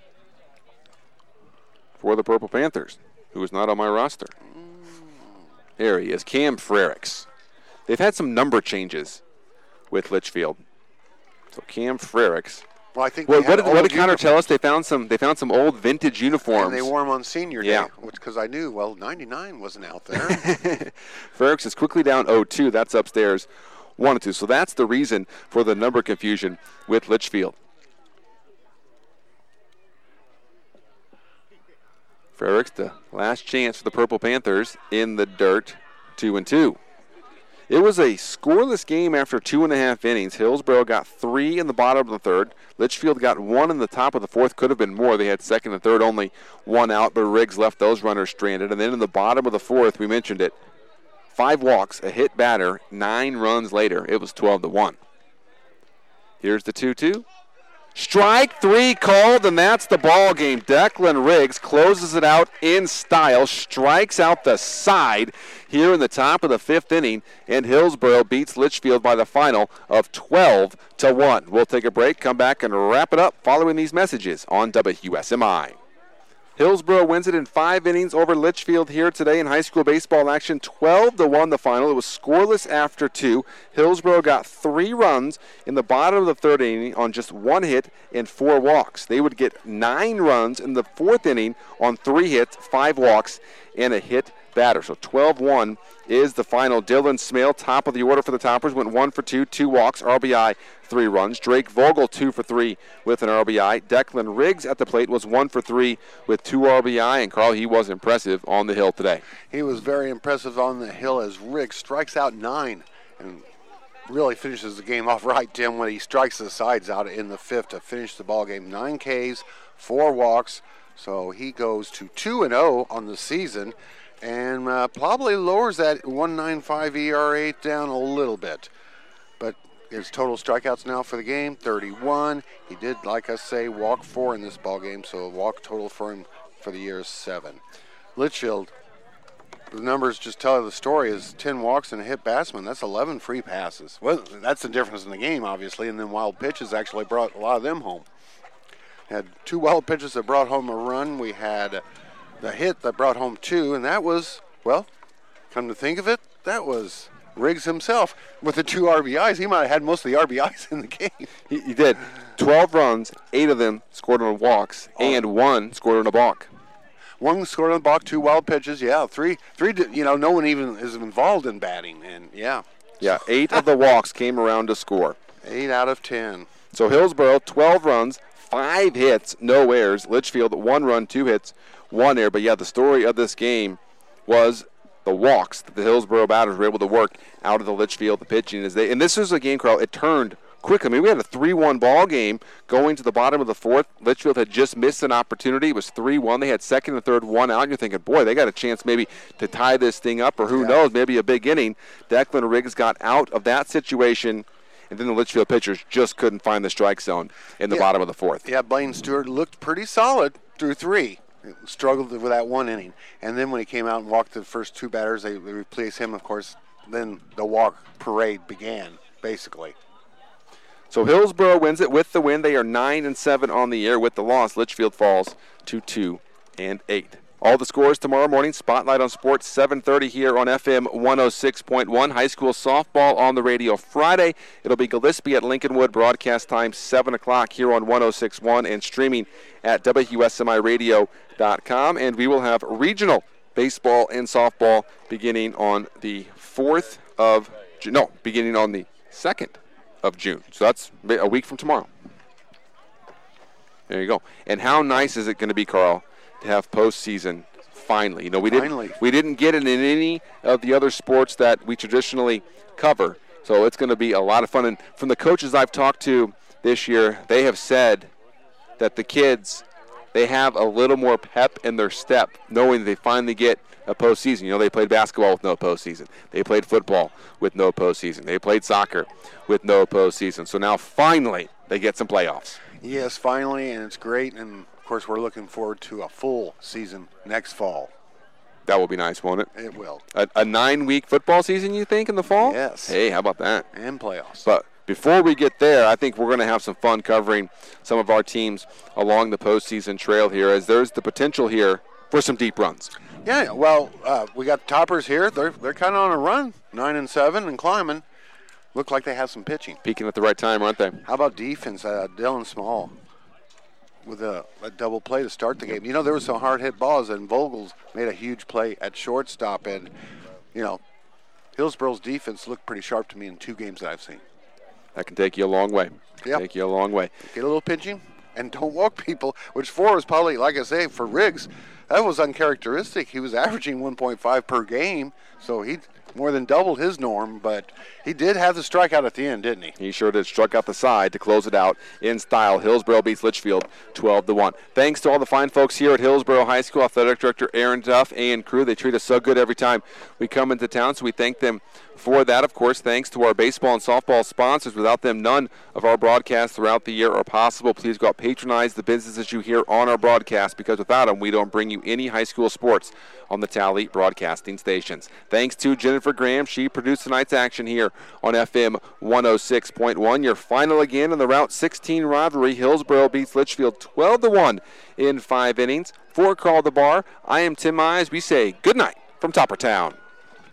for the Purple Panthers, who is not on my roster. There he is, Cam Frericks. They've had some number changes with Litchfield. So Cam Frericks. Well, I think Well, they what had did, what old did Connor tell us? They found some. They found some old vintage uniforms. And they wore them on senior Yeah. day, because I knew, well, ninety-nine wasn't out there. Frericks is quickly down oh two. That's upstairs. wanted to. So that's the reason for the number confusion with Litchfield. Fredericks, the last chance for the Purple Panthers in the dirt, two and two. It was a scoreless game after two and a half innings. Hillsboro got three in the bottom of the third. Litchfield got one in the top of the fourth. Could have been more. They had second and third, only one out, but Riggs left those runners stranded. And then in the bottom of the fourth, we mentioned it, five walks, a hit batter, nine runs later. It was twelve to one. Here's the two two. Strike three called, and that's the ball game. Declan Riggs closes it out in style, strikes out the side here in the top of the fifth inning, and Hillsboro beats Litchfield by the final of twelve to one. We'll take a break, come back, and wrap it up following these messages on W S M I. Hillsboro wins it in five innings over Litchfield here today in high school baseball action. twelve to one the final. It was scoreless after two. Hillsboro got three runs in the bottom of the third inning on just one hit and four walks. They would get nine runs in the fourth inning on three hits, five walks, and a hit batter. So twelve one is the final. Dylan Smale, top of the order for the Toppers, went one for two, two walks, R B I, three runs. Drake Vogel, two for three with an R B I. Declan Riggs at the plate was one for three with two R B I, and Carl, he was impressive on the hill today. He was very impressive on the hill as Riggs strikes out nine and really finishes the game off right, Tim, when he strikes the sides out in the fifth to finish the ball game. Nine Ks, four walks, so he goes to two and oh on the season. And uh, probably lowers that one point nine five E R A down a little bit. But his total strikeouts now for the game, thirty-one. He did, like I say, walk four in this ball game, so a walk total for him for the year is seven. Litchfield, the numbers just tell the story, is ten walks and a hit batsman. That's eleven free passes. Well, that's the difference in the game, obviously, and then wild pitches actually brought a lot of them home. Had two wild pitches that brought home a run. We had the hit that brought home two, and that was, well, come to think of it, that was Riggs himself with the two R B Is. He might have had most of the R B Is in the game. He, he did. twelve runs, eight of them scored on walks, oh. and one scored on a balk. One scored on a balk, two wild pitches, yeah. Three, three. You know, no one even is involved in batting, and yeah. Yeah, eight of the walks came around to score. Eight out of ten. So Hillsboro, twelve runs, five hits, no errors. Litchfield, one run, two hits, one error. But, yeah, the story of this game was the walks that the Hillsboro batters were able to work out of the Litchfield, the pitching. As they, and this was a game, Carl, it turned quick. I mean, we had a three one ball game going to the bottom of the fourth. Litchfield had just missed an opportunity. It was three one. They had second and third, one out. And you're thinking, boy, they got a chance maybe to tie this thing up, or who yeah. knows, maybe a big inning. Declan Riggs got out of that situation, and then the Litchfield pitchers just couldn't find the strike zone in the yeah. bottom of the fourth. Yeah, Blaine Stewart looked pretty solid through three. Struggled with that one inning. And then when he came out and walked the first two batters, they, they replaced him, of course. Then the walk parade began, basically. So Hillsboro wins it with the win. They are nine and seven on the year. With the loss, Litchfield falls to two and eight. All the scores tomorrow morning. Spotlight on Sports, seven thirty here on F M one oh six point one. High school softball on the radio Friday. It'll be Gillespie at Lincolnwood. Broadcast time seven o'clock here on one oh six point one and streaming at W S M I radio dot com. And we will have regional baseball and softball beginning on the fourth of June. No, beginning on the second of June. So that's a week from tomorrow. There you go. And how nice is it going to be, Carl, to have postseason finally? You know, we finally. didn't we didn't get it in any of the other sports that we traditionally cover. So it's going to be a lot of fun. And from the coaches I've talked to this year, they have said that the kids, they have a little more pep in their step, knowing they finally get a postseason. You know, they played basketball with no postseason. They played football with no postseason. They played soccer with no postseason. So now finally they get some playoffs. Yes, finally, and it's great. And of course, we're looking forward to a full season next fall. That will be nice, won't it? It will. A, a nine-week football season, you think, in the fall? Yes. Hey, how about that? And playoffs. But before we get there, I think we're going to have some fun covering some of our teams along the postseason trail here, as there's the potential here for some deep runs. Yeah, well, uh, we got the Toppers here. They're they're kind of on a run, nine and seven, and climbing. Look like they have some pitching. Peaking at the right time, aren't they? How about defense? Uh, Dylan Small with a, a double play to start the game. You know, there were some hard hit balls, and Vogel's made a huge play at shortstop, and you know, Hillsboro's defense looked pretty sharp to me in two games that I've seen. That can take you a long way. Yep. Take you a long way. Get a little pinching and don't walk people, which four was probably, like I say, for Riggs, that was uncharacteristic. He was averaging one point five per game, so he more than doubled his norm, but he did have the strikeout at the end, didn't he? He sure did. Struck out the side to close it out in style. Hillsboro beats Litchfield twelve to one. Thanks to all the fine folks here at Hillsboro High School, Athletic Director Aaron Duff and crew. They treat us so good every time we come into town, so we thank them for that. Of course, thanks to our baseball and softball sponsors. Without them, none of our broadcasts throughout the year are possible. Please go out, patronize the businesses you hear on our broadcast, because without them, we don't bring you any high school sports on the Tally broadcasting stations. Thanks to Jennifer Graham. She produced tonight's action here on F M one oh six point one. Your final again in the Route sixteen rivalry. Hillsboro beats Litchfield twelve to one in five innings. For Call the Bar, I am Tim Mize. We say good night from Topper Town.